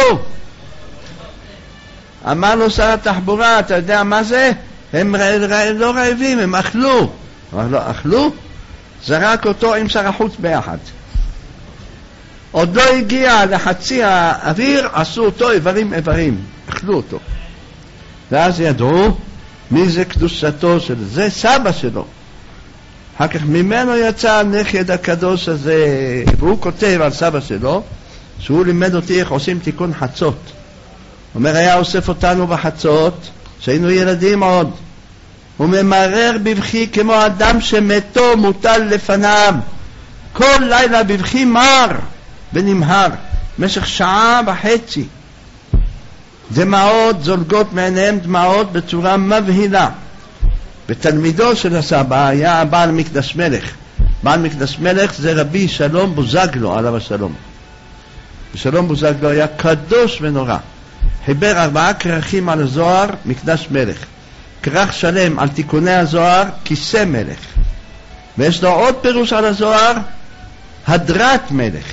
אמר לו שר התחבורה, אתה יודע מה זה? הם לא רעבים, הם אכלו. אמר לו, אכלו? זרק אותו עם שר החוץ ביחד. עוד לא הגיע לחצי האוויר, עשו אותו איברים איברים. אכלו אותו. ואז ידעו מי זה קדושתו של זה, סבא שלו. אחר כך ממנו יצא הנכד הקדוש הזה, והוא כותב על סבא שלו, שהוא לימד אותי איך עושים תיקון חצות. הוא אומר, היה אוסף אותנו בחצות, שהיינו ילדים עוד. הוא ממרר בבכי כמו אדם שמתו מוטל לפניו. כל לילה בבכי מר ונמהר, במשך שעה וחצי. דמעות זולגות מעיניהם דמעות בצורה מבהילה. ותלמידו של הסבא היה בעל מקדש מלך. בעל מקדש מלך זה רבי שלום בוזגלו, עליו השלום. שלום בוזגלו היה קדוש ונורא. חיבר ארבעה כרכים על הזוהר, מקדש מלך. כרך שלם על תיקוני הזוהר, כיסא מלך. ויש לו עוד פירוש על הזוהר, הדרת מלך.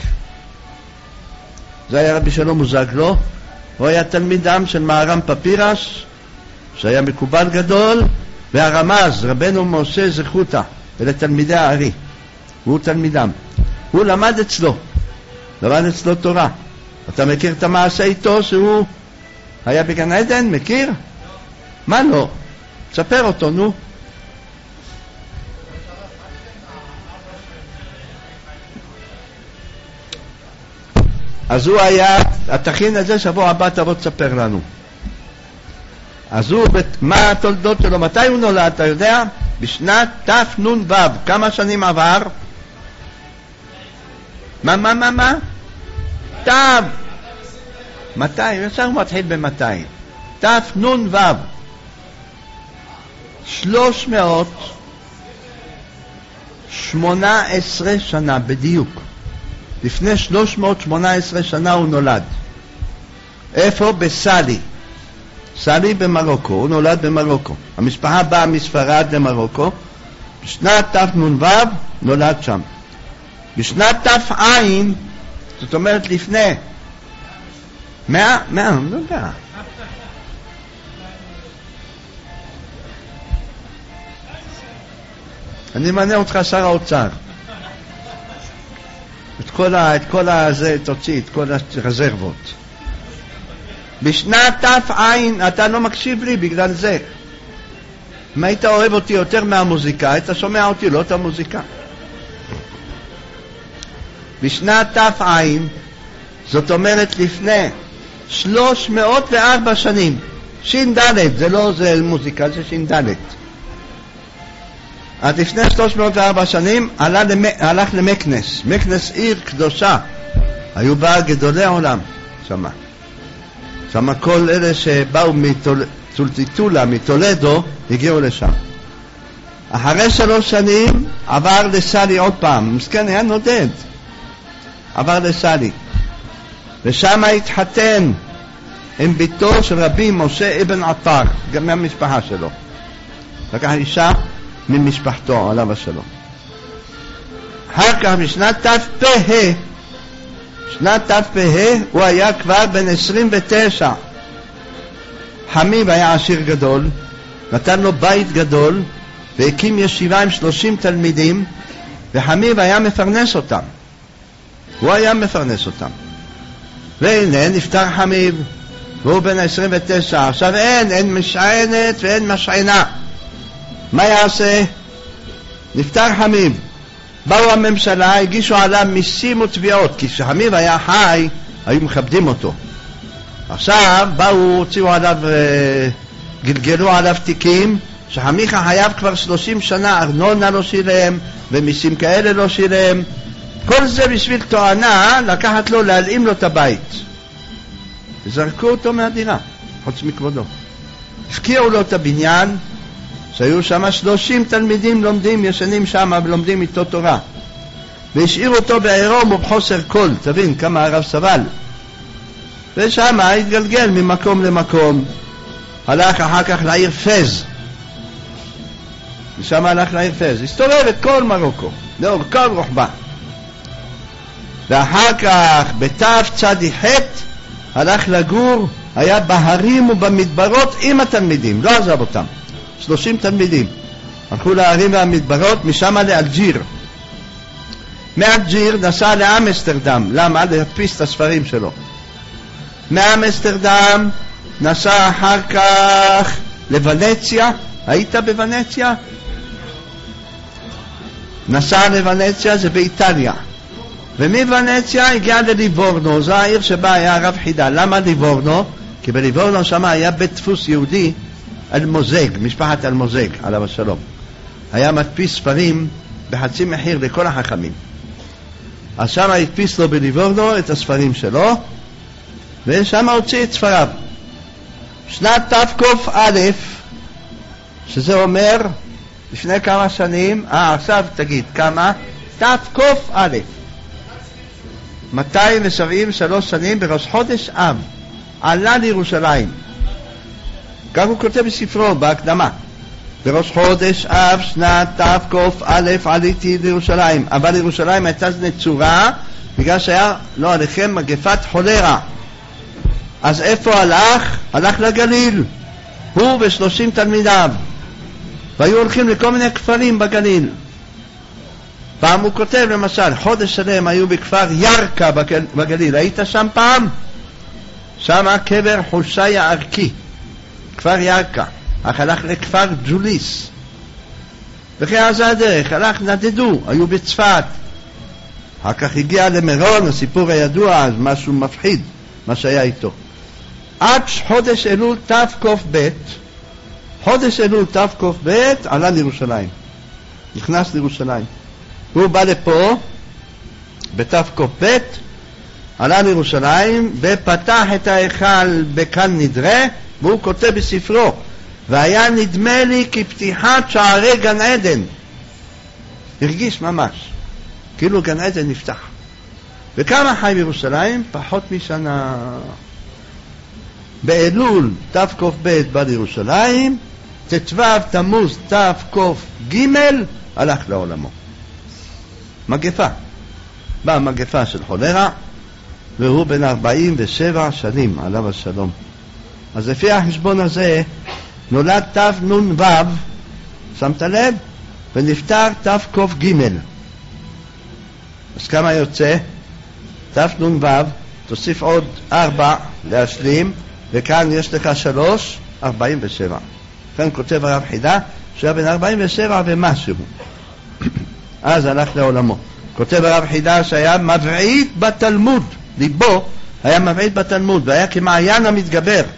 זה היה רבי שלום בוזגלו. הוא היה תלמידם של מהר"ם פפירש, שהיה מקובל גדול, והרמז, רבנו משה זכותה, ולתלמידי הארי. הוא תלמידם. הוא למד אצלו. למד אצלו תורה. אתה מכיר את המעשה איתו שהוא היה בגן עדן? מכיר? מה לא? תספר אותו, נו. אז הוא היה, תכין את זה, שבוע הבא תבוא תספר לנו. אז הוא, מה התולדות שלו? מתי הוא נולד, אתה יודע? בשנת תנ"ו. כמה שנים עבר? מה, מה, מה, מה? תו. מתי? ישר הוא מתחיל במתי. תנ"ו. שלוש מאות שמונה עשרה שנה בדיוק. לפני שלוש מאות שמונה עשרה שנה הוא נולד. איפה? בסלי. סלי במרוקו, הוא נולד במרוקו. המשפחה באה מספרד למרוקו. בשנת תנ"ו נולד שם. בשנת ת"ע, זאת אומרת לפני מאה, מאה, לא יודע. אני מנה אותך שר האוצר. את כל ה... את כל הזה תוציא, את כל הרזרבות. בשנת ת"ע, אתה לא מקשיב לי בגלל זה. אם היית אוהב אותי יותר מהמוזיקה, היית שומע אותי, לא את המוזיקה. בשנת ת"ע, זאת אומרת לפני שלוש מאות וארבע שנים, שין דלת, זה לא זה מוזיקה, זה שין דלת. עד לפני שלוש מאות וארבע שנים הלך למקנס, מקנס עיר קדושה, היו בה גדולי העולם, שמה. שמה כל אלה שבאו מצולטיטולה, מתולדו, הגיעו לשם. אחרי שלוש שנים עבר לסלי עוד פעם, מסכן היה נודד, עבר לסלי. ושם התחתן עם ביתו של רבי משה אבן עטר, גם מהמשפחה שלו. לקח אישה ממשפחתו, עליו השלום. אחר כך בשנת ת"פ, שנת ת"פ הוא היה כבר בן עשרים ותשע. חמיב היה עשיר גדול, נתן לו בית גדול, והקים ישיבה עם שלושים תלמידים, וחמיב היה מפרנס אותם. הוא היה מפרנס אותם. והנה נפטר חמיב, והוא בן עשרים ותשע. עכשיו אין, אין משענת ואין משענה. מה יעשה? נפטר חמיב. באו הממשלה, הגישו עליו מיסים ותביעות, כי כשחמיב היה חי, היו מכבדים אותו. עכשיו באו, הוציאו עליו, גלגלו עליו תיקים, שחמיכה חייב כבר שלושים שנה, ארנונה לא שילם, ומיסים כאלה לא שילם. כל זה בשביל טוענה, לקחת לו, להלאים לו את הבית. וזרקו אותו מהדירה, חוץ מכבודו. הפקיעו לו את הבניין, שהיו שם שלושים תלמידים לומדים, ישנים שם ולומדים איתו תורה. והשאירו אותו בעירום ובחוסר כל, תבין כמה הרב סבל. ושם התגלגל ממקום למקום. הלך אחר כך לעיר פז. ושם הלך לעיר פז. הסתובב את כל מרוקו, לאור כל רוחבה. ואחר כך בתף צדי חט הלך לגור, היה בהרים ובמדברות עם התלמידים, לא עזב אותם. שלושים תלמידים הלכו להרים והמדברות, משם לאלג'יר. מאלג'יר נסע לאמסטרדם. למה? להדפיס את הספרים שלו. מאמסטרדם נסע אחר כך לוונציה. היית בוונציה? נסע לוונציה, זה באיטליה. ומוונציה הגיע לליבורנו, זו העיר שבה היה הרב חידה. למה ליבורנו? כי בליבורנו שם היה בית דפוס יהודי, אלמוזג, משפחת אלמוזג, עליו השלום. היה מדפיס ספרים בחצי מחיר לכל החכמים. אז שם הדפיס לו בליבורנו את הספרים שלו, ושם הוציא את ספריו. שנת תק"א, שזה אומר לפני כמה שנים, אה עכשיו תגיד כמה, תק"א, מאתיים שבעים ושלוש שנים, בראש חודש אב עלה לירושלים. כך הוא כותב בספרו בהקדמה. בראש חודש אב שנת תק"א עליתי לירושלים, אבל לירושלים הייתה נצורה בגלל שהיה לא עליכם מגפת חולרה. אז איפה הלך? הלך לגליל, הוא ושלושים תלמידיו, והיו הולכים לכל מיני כפרים בגליל. פעם הוא כותב למשל, חודש שלם היו בכפר ירקה בגליל. היית שם פעם? שם קבר חושיה ארכי, כפר ירקה. אך הלך לכפר ג'וליס, וכי אז הדרך הלך, נדדו, היו בצפת. אחר כך הגיע למירון, הסיפור הידוע, אז משהו מפחיד מה שהיה איתו. עד חודש אלול תק"ב, חודש אלול תק"ב עלה לירושלים, נכנס לירושלים. הוא בא לפה בתק"ב, עלה לירושלים ופתח את ההיכל בכאן נדרה, והוא כותב בספרו, והיה נדמה לי כפתיחת שערי גן עדן. הרגיש ממש כאילו גן עדן נפתח. וכמה חי בירושלים? פחות משנה. באלול תק"ב בא לירושלים, ט"ו תמוז תק"ג הלך לעולמו. מגפה, באה מגפה של חולרה, והוא בן ארבעים ושבע שנים, עליו השלום. אז לפי החשבון הזה נולד תנ"ו, שמת לב? ונפטר תק"ג. אז כמה יוצא? תנ"ו, תוסיף עוד ארבע להשלים, וכאן יש לך שלוש, ארבעים ושבע. כאן כותב הרב חידה שהיה בן ארבעים ושבע ומשהו. אז הלך לעולמו. כותב הרב חידה שהיה מבעית בתלמוד, ליבו היה מבעית בתלמוד, והיה כמעיין המתגבר.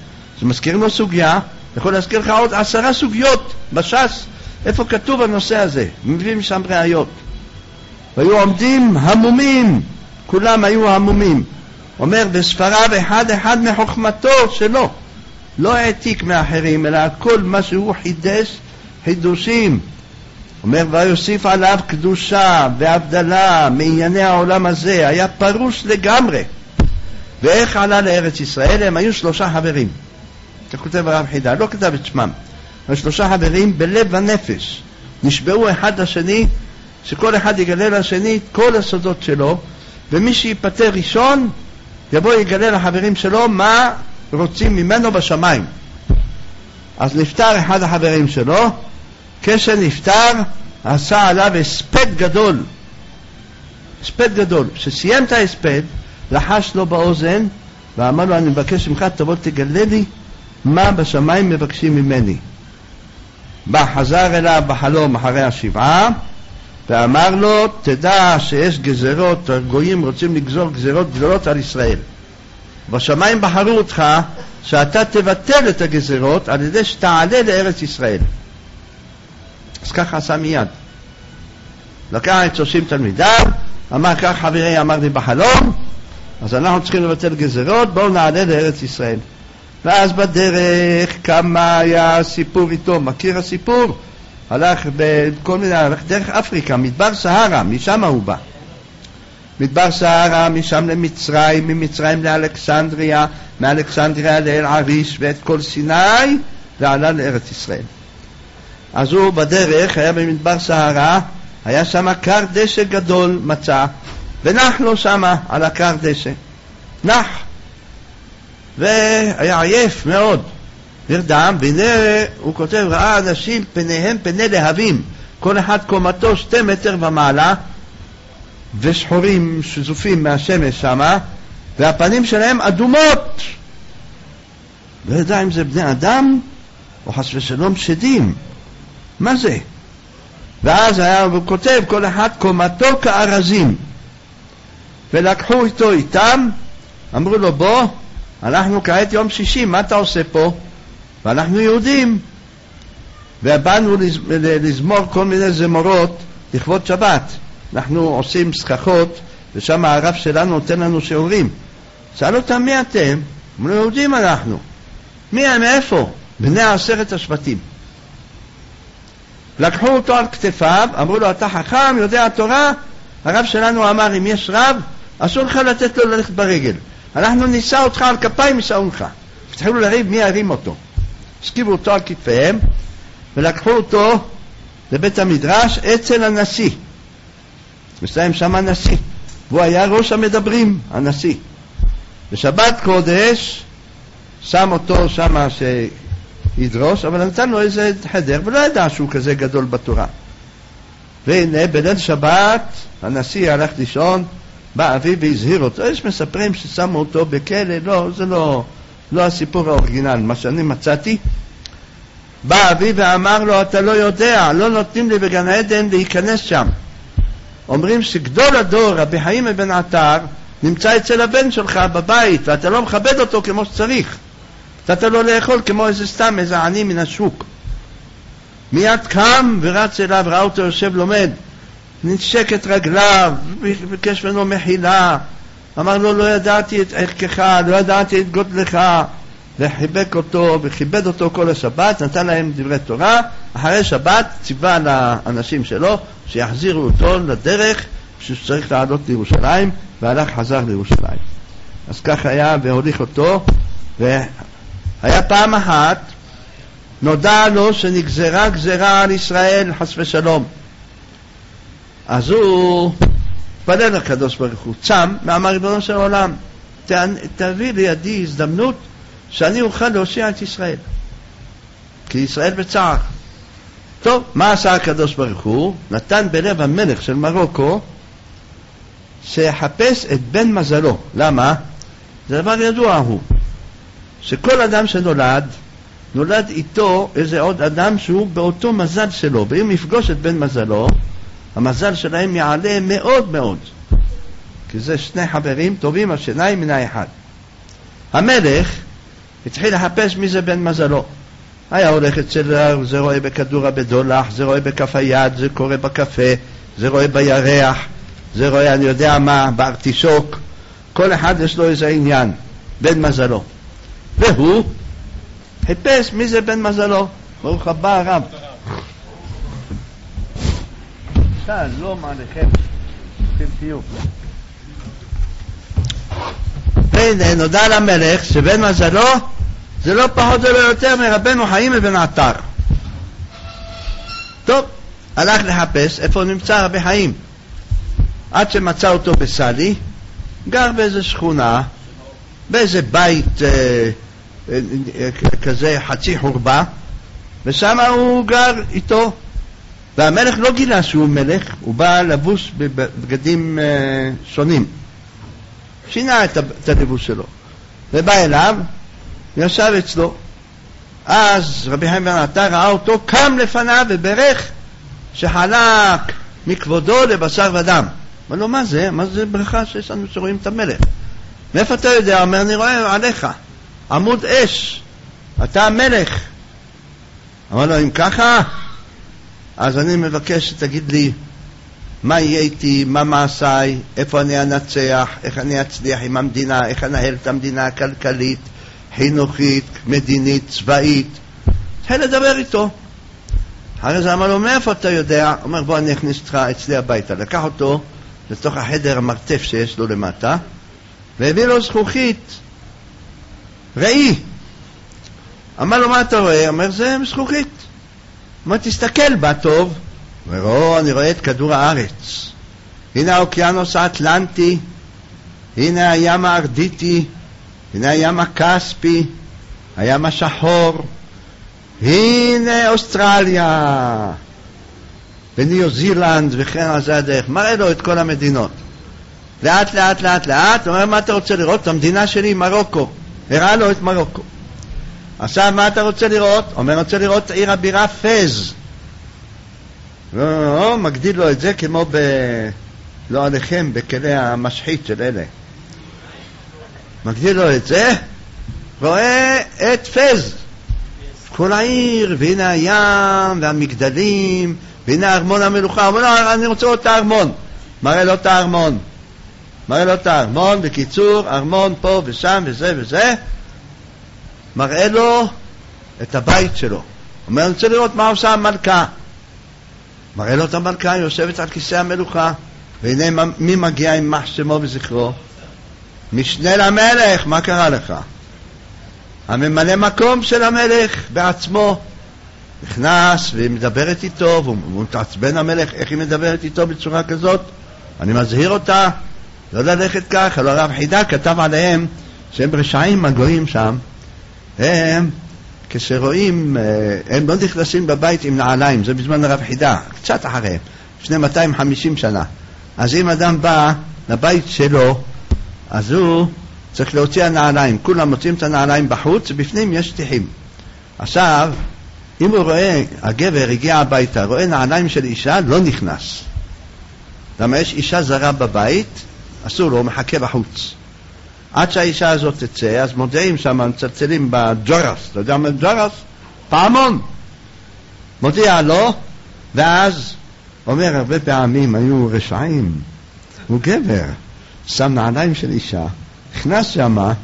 אז מזכירים לו סוגיה, יכול להזכיר לך עוד עשרה סוגיות בש"ס, איפה כתוב הנושא הזה, מביאים שם ראיות. והיו עומדים המומים, כולם היו המומים. אומר, בספריו אחד אחד מחוכמתו שלו, לא העתיק מאחרים, אלא כל מה שהוא חידש, חידושים. אומר, ויוסיף עליו קדושה והבדלה מענייני העולם הזה, היה פרוש לגמרי. ואיך עלה לארץ ישראל? הם היו שלושה חברים. כך כותב הרב חידה, לא כתב את שמם. אבל שלושה חברים בלב ונפש. נשבעו אחד לשני, שכל אחד יגלה לשני את כל הסודות שלו, ומי שיפטר ראשון, יבוא יגלה לחברים שלו מה רוצים ממנו בשמיים. אז נפטר אחד החברים שלו, כשנפטר עשה עליו הספד גדול. הספד גדול. כשסיים את ההספד, לחש לו באוזן ואמר לו, אני מבקש ממך, תבוא תגלה לי מה בשמיים מבקשים ממני. בא, חזר אליו בחלום אחרי השבעה ואמר לו, תדע שיש גזרות, הגויים רוצים לגזור גזרות גדולות על ישראל. בשמיים בחרו אותך שאתה תבטל את הגזרות על ידי שתעלה לארץ ישראל. אז ככה עשה מיד. לקח את שלושים תלמידיו, אמר, כך חברי אמר לי בחלום, אז אנחנו צריכים לבטל גזרות, בואו נעלה לארץ ישראל. ואז בדרך כמה היה סיפור איתו, מכיר הסיפור? הלך בכל מיני, הלך דרך אפריקה, מדבר סהרה, משם הוא בא. מדבר סהרה, משם למצרים, ממצרים לאלכסנדריה, מאלכסנדריה לאל עריש ואת כל סיני, ועלה לארץ ישראל. אז הוא בדרך, היה במדבר סהרה, היה שם קר דשא גדול מצא, ונח לו שם על הקר דשא. נח. והיה עייף מאוד. נרדם, והנה הוא כותב, ראה אנשים פניהם פני להבים, כל אחד קומתו שתי מטר ומעלה, ושחורים שזופים מהשמש שם, והפנים שלהם אדומות. לא ידע אם זה בני אדם, או חס ושלום שדים. מה זה? ואז היה, הוא כותב, כל אחד קומתו כארזים. ולקחו איתו איתם, אמרו לו, בוא, אנחנו כעת יום שישי, מה אתה עושה פה? ואנחנו יהודים. ובאנו לזמור כל מיני זמורות לכבוד שבת. אנחנו עושים סככות, ושם הרב שלנו נותן לנו שיעורים. שאלו אותם, מי אתם? אמרו, יהודים אנחנו. מי הם? איפה? בני עשרת השבטים. לקחו אותו על כתפיו, אמרו לו, אתה חכם, יודע התורה? הרב שלנו אמר, אם יש רב, אסור לך לתת לו ללכת ברגל. אנחנו ניסע אותך על כפיים, ניסעו לך. התחילו לריב מי ירים אותו. הסקיבו אותו על כתפיהם, ולקחו אותו לבית המדרש אצל הנשיא. מסיים שם הנשיא. והוא היה ראש המדברים, הנשיא. בשבת קודש, שם אותו שם שידרוש, אבל נתן לו איזה חדר, ולא ידע שהוא כזה גדול בתורה. והנה, בליל שבת, הנשיא הלך לישון, בא אביו והזהיר אותו. יש מספרים ששמו אותו בכלא, לא, זה לא, לא הסיפור האורגינל, מה שאני מצאתי. בא אביו ואמר לו, אתה לא יודע, לא נותנים לי בגן עדן להיכנס שם. אומרים שגדול הדור, רבי חיים אבן עטר, נמצא אצל הבן שלך בבית, ואתה לא מכבד אותו כמו שצריך. אתה לא לאכול כמו איזה סתם, איזה עני מן השוק. מיד קם ורץ אליו, ראה אותו יושב לומד, נשק את רגליו, ביקש ממנו מחילה, אמר לו, לא ידעתי את ערכך, לא ידעתי את גודלך, וחיבק אותו, וכיבד אותו כל השבת, נתן להם דברי תורה. אחרי שבת ציווה לאנשים שלו, שיחזירו אותו לדרך, שצריך לעלות לירושלים, והלך חזר לירושלים. אז כך היה, והוליך אותו, והיה פעם אחת, נודע לו שנגזרה גזרה על ישראל, חס ושלום. אז הוא פלל לקדוש ברוך הוא, צם, ואמר, ריבונו של עולם, תביא לידי הזדמנות שאני אוכל להושיע את ישראל, כי ישראל בצער. טוב, מה עשה הקדוש ברוך הוא? נתן בלב המלך של מרוקו שיחפש את בן מזלו. למה? זה דבר ידוע הוא, שכל אדם שנולד, נולד איתו איזה עוד אדם שהוא באותו מזל שלו, ואם יפגוש את בן מזלו, המזל שלהם יעלה מאוד מאוד, כי זה שני חברים טובים, השניים מן האחד. המלך התחיל לחפש מי זה בן מזלו. היה הולך אצל, זה רואה בכדור הבדולח, זה רואה בכף היד, זה קורא בקפה, זה רואה בירח, זה רואה אני יודע מה, בארטישוק. כל אחד יש לו איזה עניין, בן מזלו. והוא חיפש מי זה בן מזלו. ברוך הבא הרב. שלום עליכם. תהיו. והנה נודע למלך שבן מזלו זה לא פחות ולא יותר מרבנו חיים אבן עטר. טוב, הלך לחפש איפה נמצא רבי חיים. עד שמצא אותו בסלי, גר באיזה שכונה, באיזה בית אה, אה, אה, כזה חצי חורבה, ושם הוא גר איתו. והמלך לא גילה שהוא מלך, הוא בא לבוש בבגדים אה, שונים. שינה את, את הלבוש שלו. ובא אליו, ישב אצלו. אז רבי חיים בן עטר ראה אותו, קם לפניו וברך שחלק מכבודו לבשר ודם. אמר לו, מה זה? מה זה ברכה שיש לנו שרואים את המלך? מאיפה אתה יודע? אומר, אני רואה עליך עמוד אש, אתה המלך. אמר לו, אם ככה, אז אני מבקש שתגיד לי מה יהיה איתי, מה מעשיי, איפה אני אנצח, איך אני אצליח עם המדינה, איך אנהל את המדינה הכלכלית, חינוכית, מדינית, צבאית. התחיל לדבר איתו. אחרי זה אמר לו, מאיפה אתה יודע? אומר, בוא אני אכניס אותך אצלי הביתה. לקח אותו לתוך החדר המרתף שיש לו למטה, והביא לו זכוכית. ראי. אמר לו, מה אתה רואה? אומר, זה זכוכית. אמר, תסתכל בה טוב. אומר, או, אני רואה את כדור הארץ. הנה האוקיינוס האטלנטי, הנה הים הארדיטי, הנה הים הכספי, הים השחור, הנה אוסטרליה, וניו זילנד, וכן על זה הדרך. מראה לו את כל המדינות. לאט לאט לאט לאט, אומר, מה אתה רוצה לראות? המדינה שלי, מרוקו. הראה לו את מרוקו. עכשיו, מה אתה רוצה לראות? אומר, רוצה לראות עיר הבירה פז. לא, מגדיל לו את זה כמו ב... לא עליכם, בכלי המשחית של אלה. מגדיל לו את זה, רואה את פז. כל העיר, והנה הים, והמגדלים, והנה ארמון המלוכה. אומר לו, אני רוצה לראות את הארמון. מראה לו את הארמון. מראה לו את הארמון, בקיצור, ארמון פה ושם וזה וזה. מראה לו את הבית שלו. אומר, אני רוצה לראות מה עושה המלכה. מראה לו את המלכה, יושבת על כיסא המלוכה, והנה מי מגיע עם מחשמו וזכרו? משנה למלך. מה קרה לך? הממלא מקום של המלך בעצמו נכנס והיא מדברת איתו, והוא מתעצבן המלך, איך היא מדברת איתו בצורה כזאת? אני מזהיר אותה לא ללכת כך. הלוא הרב חידה כתב עליהם שהם רשעים הגויים שם, הם כשרואים, הם לא נכנסים בבית עם נעליים. זה בזמן הרב חידה, קצת אחריהם, לפני מאתיים וחמישים שנה. אז אם אדם בא לבית שלו, אז הוא צריך להוציא הנעליים. כולם מוצאים את הנעליים בחוץ, ובפנים יש שטיחים. עכשיו, אם הוא רואה, הגבר הגיע הביתה, רואה נעליים של אישה, לא נכנס. למה יש אישה זרה בבית, אסור לו, הוא מחכה בחוץ. עד שהאישה הזאת תצא, אז מודיעים שם, מצלצלים בג'ורס. אתה יודע מה ג'ורס? פעמון. מודיע לו, ואז אומר, הרבה פעמים היו רשעים. הוא גבר, שם נעליים של אישה, נכנס שמה,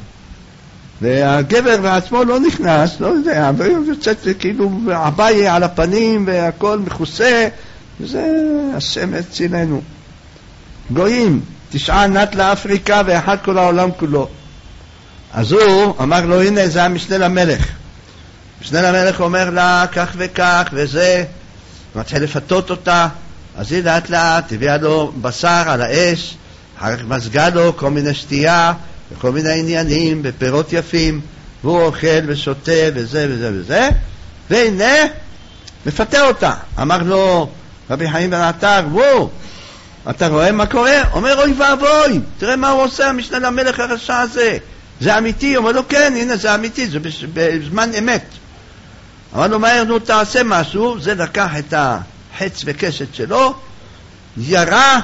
והגבר בעצמו לא נכנס, לא יודע, ויוצאת כאילו עבאי על הפנים והכל מכוסה, וזה השם הצילנו. גויים, תשעה נת לאפריקה ואחד כל העולם כולו. אז הוא אמר לו, הנה זה המשנה למלך. המשנה למלך אומר לה כך וכך וזה, מתחיל לפתות אותה. אז היא לאט לאט הביאה לו בשר על האש, אחר כך מזגה לו כל מיני שתייה וכל מיני עניינים ופירות יפים, והוא אוכל ושותה וזה וזה וזה, והנה מפתה אותה. אמר לו רבי חיים בן עטר, וואו, אתה רואה מה קורה? אומר, אוי ואבוי, תראה מה הוא עושה, המשנה למלך הרשע הזה, זה אמיתי? אומר לו, כן, הנה זה אמיתי, זה בזמן אמת. אמר לו, מהר, נו תעשה משהו. זה לקח את החץ וקשת שלו, ירה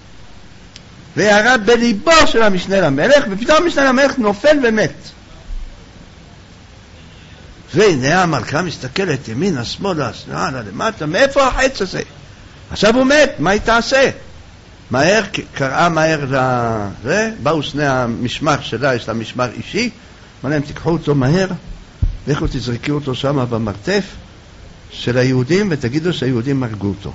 וירה בליבו של המשנה למלך, ופתאום המשנה למלך נופל ומת. והנה המלכה מסתכלת ימינה, שמאלה, שמאלה, למטה, מאיפה החץ הזה? עכשיו הוא מת, מה היא תעשה? מהר, קראה מהר לזה, באו שני המשמר שלה, יש לה משמר אישי, אמר להם, תיקחו אותו מהר, לכו תזרקו אותו שם במרתף של היהודים, ותגידו שהיהודים הרגו אותו.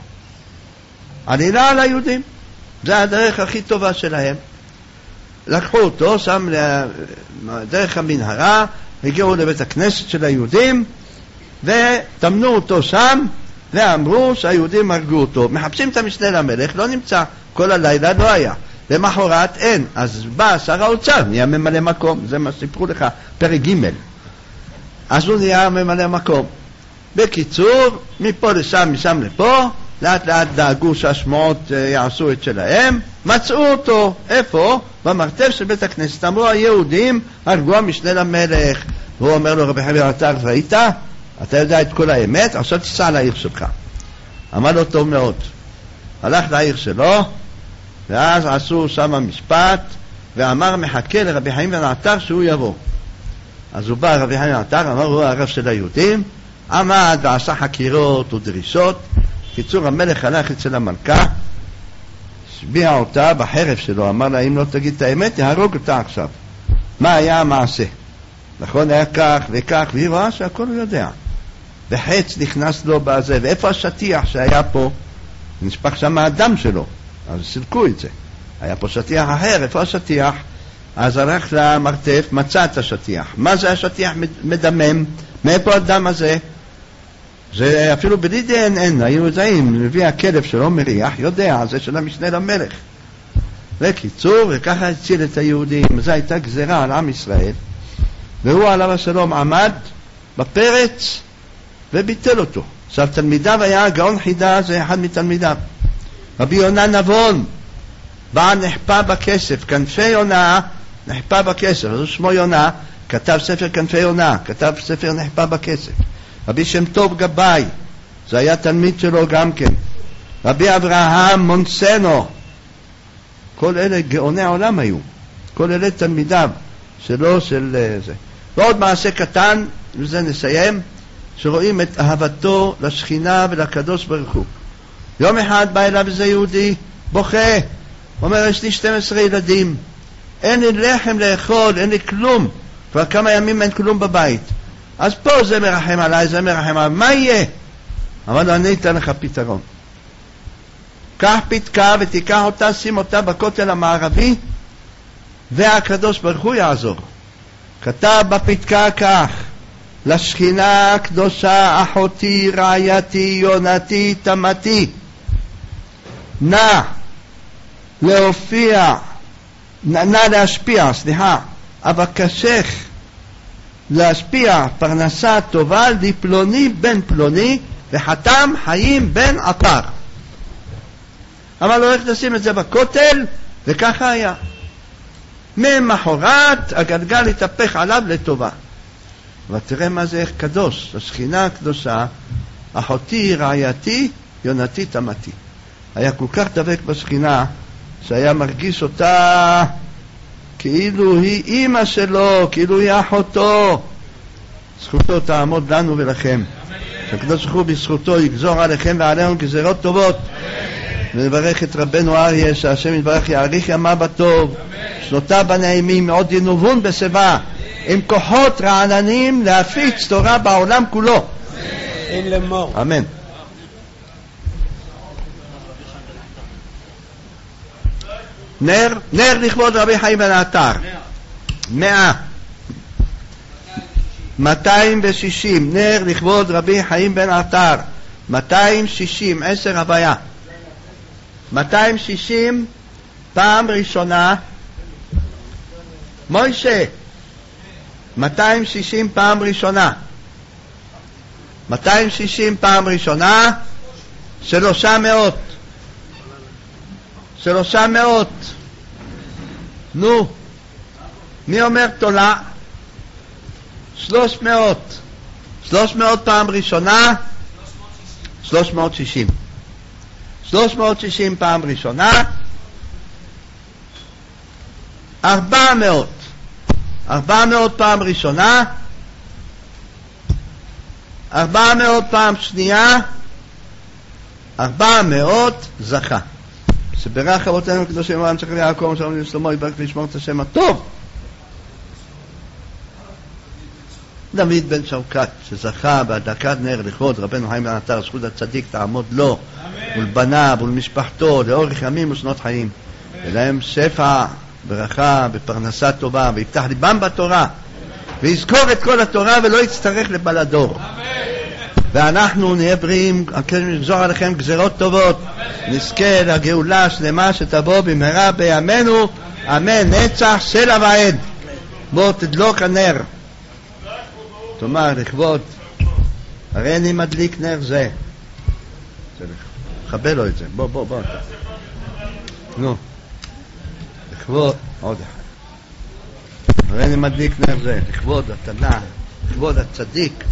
עלילה על היהודים, זה הדרך הכי טובה שלהם. לקחו אותו, שם דרך המנהרה, הגיעו לבית הכנסת של היהודים, ותמנו אותו שם, ואמרו שהיהודים הרגו אותו. מחפשים את המשנה למלך, לא נמצא, כל הלילה לא היה. למחרת אין, אז בא שר האוצר, נהיה ממלא מקום, זה מה סיפרו לך, פרק ג'. אז הוא נהיה ממלא מקום. בקיצור, מפה לשם, משם לפה, לאט לאט דאגו שהשמועות יעשו את שלהם, מצאו אותו, איפה? במרתף של בית הכנסת. אמרו היהודים הרגו המשנה למלך. והוא אומר לו, רבי חיים אתה ראית? אתה יודע את כל האמת, עכשיו תיסע לעיר שלך. אמר לו טוב מאוד. הלך לעיר שלו, ואז עשו שם משפט, ואמר מחכה לרבי חיים בן עטר שהוא יבוא. אז הוא בא רבי חיים בן עטר, אמר הוא הרב של היהודים, עמד ועשה חקירות ודרישות. קיצור, המלך הלך אצל המלכה, השביע אותה בחרב שלו, אמר לה, אם לא תגיד את האמת, יהרוג אותה עכשיו. מה היה המעשה? נכון, היה כך וכך, והיא רואה שהכל הוא יודע. וחץ נכנס לו בזה, ואיפה השטיח שהיה פה? נשפך שם האדם שלו, אז סילקו את זה. היה פה שטיח אחר, איפה השטיח? אז הלך למרתף, מצא את השטיח. מה זה השטיח מדמם? מאיפה הדם הזה? זה אפילו בלי די אן אן, היו יודעים, מביא הכלב שלו מריח, יודע, זה של המשנה למלך. וקיצור, וככה הציל את היהודים, זו הייתה גזרה על עם ישראל, והוא עליו השלום עמד בפרץ וביטל אותו. עכשיו תלמידיו היה גאון חידה, זה אחד מתלמידיו. רבי יונה נבון, בא נחפה בכסף, כנפי יונה נחפה בכסף, אז הוא שמו יונה, כתב ספר כנפי יונה, כתב ספר נחפה בכסף. רבי שם טוב גבאי, זה היה תלמיד שלו גם כן. רבי אברהם מונסנו, כל אלה גאוני העולם היו, כל אלה תלמידיו שלו, של זה. ועוד מעשה קטן, וזה נסיים, שרואים את אהבתו לשכינה ולקדוש ברוך הוא. יום אחד בא אליו איזה יהודי, בוכה, אומר, יש לי שנים עשר ילדים, אין לי לחם לאכול, אין לי כלום, כבר כמה ימים אין כלום בבית. אז פה זה מרחם עליי, זה מרחם עליי, מה יהיה? אמר לו, אני אתן לך פתרון. קח פתקה ותיקח אותה, שים אותה בכותל המערבי, והקדוש ברוך הוא יעזור. כתב בפתקה כך, לשכינה הקדושה אחותי רעייתי יונתי תמתי, נא להופיע, נא להשפיע, סליחה, אבקשך להשפיע פרנסה טובה לפלוני בן פלוני וחתם חיים בן עטר. אמר לו, איך תשים את זה בכותל? וככה היה. ממחרת הגלגל התהפך עליו לטובה. ותראה מה זה איך קדוש, השכינה הקדושה, אחותי רעייתי יונתי תמתי. היה כל כך דבק בשכינה שהיה מרגיש אותה כאילו היא אימא שלו, כאילו היא אחותו. זכותו תעמוד לנו ולכם, שהקדוש ברוך הוא בזכותו יגזור עליכם ועלינו גזירות טובות. ונברך את רבנו אריה, שהשם יתברך יאריך ימיו בטוב, שנותיו בנעימים, עוד ינובון בשיבה, עם כוחות רעננים להפיץ תורה בעולם כולו.
אין למור.
אמן. נר, נר לכבוד רבי חיים בן עטר. מאה. מאתיים ושישים. נר לכבוד רבי חיים בן עטר. מאתיים שישים. עשר הוויה. מאתיים שישים. פעם ראשונה. מוישה. מאתיים שישים פעם ראשונה. מאתיים שישים פעם ראשונה. שלושה מאות. שלושה מאות. נו, מי אומר תולה? שלוש מאות. שלוש מאות פעם ראשונה. שלוש מאות שישים. שלוש מאות שישים פעם ראשונה. ארבע מאות. ארבע מאות פעם ראשונה. ארבע מאות פעם שנייה, ארבע מאות זכה. שברך אבותינו הקדושים אברהם יצחק ויעקב שלום לשלמה יברך וישמור את השם הטוב. דוד בן שוקת שזכה בהדלקת נר לכבוד רבנו חיים בן עטר, זכות הצדיק תעמוד לו ולבניו ולמשפחתו לאורך ימים ושנות חיים, ולהם שפע ברכה בפרנסה טובה, ויפתח ליבם בתורה ויזכור את כל התורה ולא יצטרך לבלדור. ואנחנו נהיה בריאים, הקדוש יגזור עליכם גזירות טובות, נזכה לגאולה השלמה שתבוא במהרה בימינו, אמן. נצח סלע ועד. בוא תדלוק הנר, תאמר לכבוד, הרי אני מדליק נר זה, חבל לו את זה, בוא בוא בוא נו, לכבוד, עוד אחד, הרי אני מדליק נר זה, לכבוד התנא, לכבוד הצדיק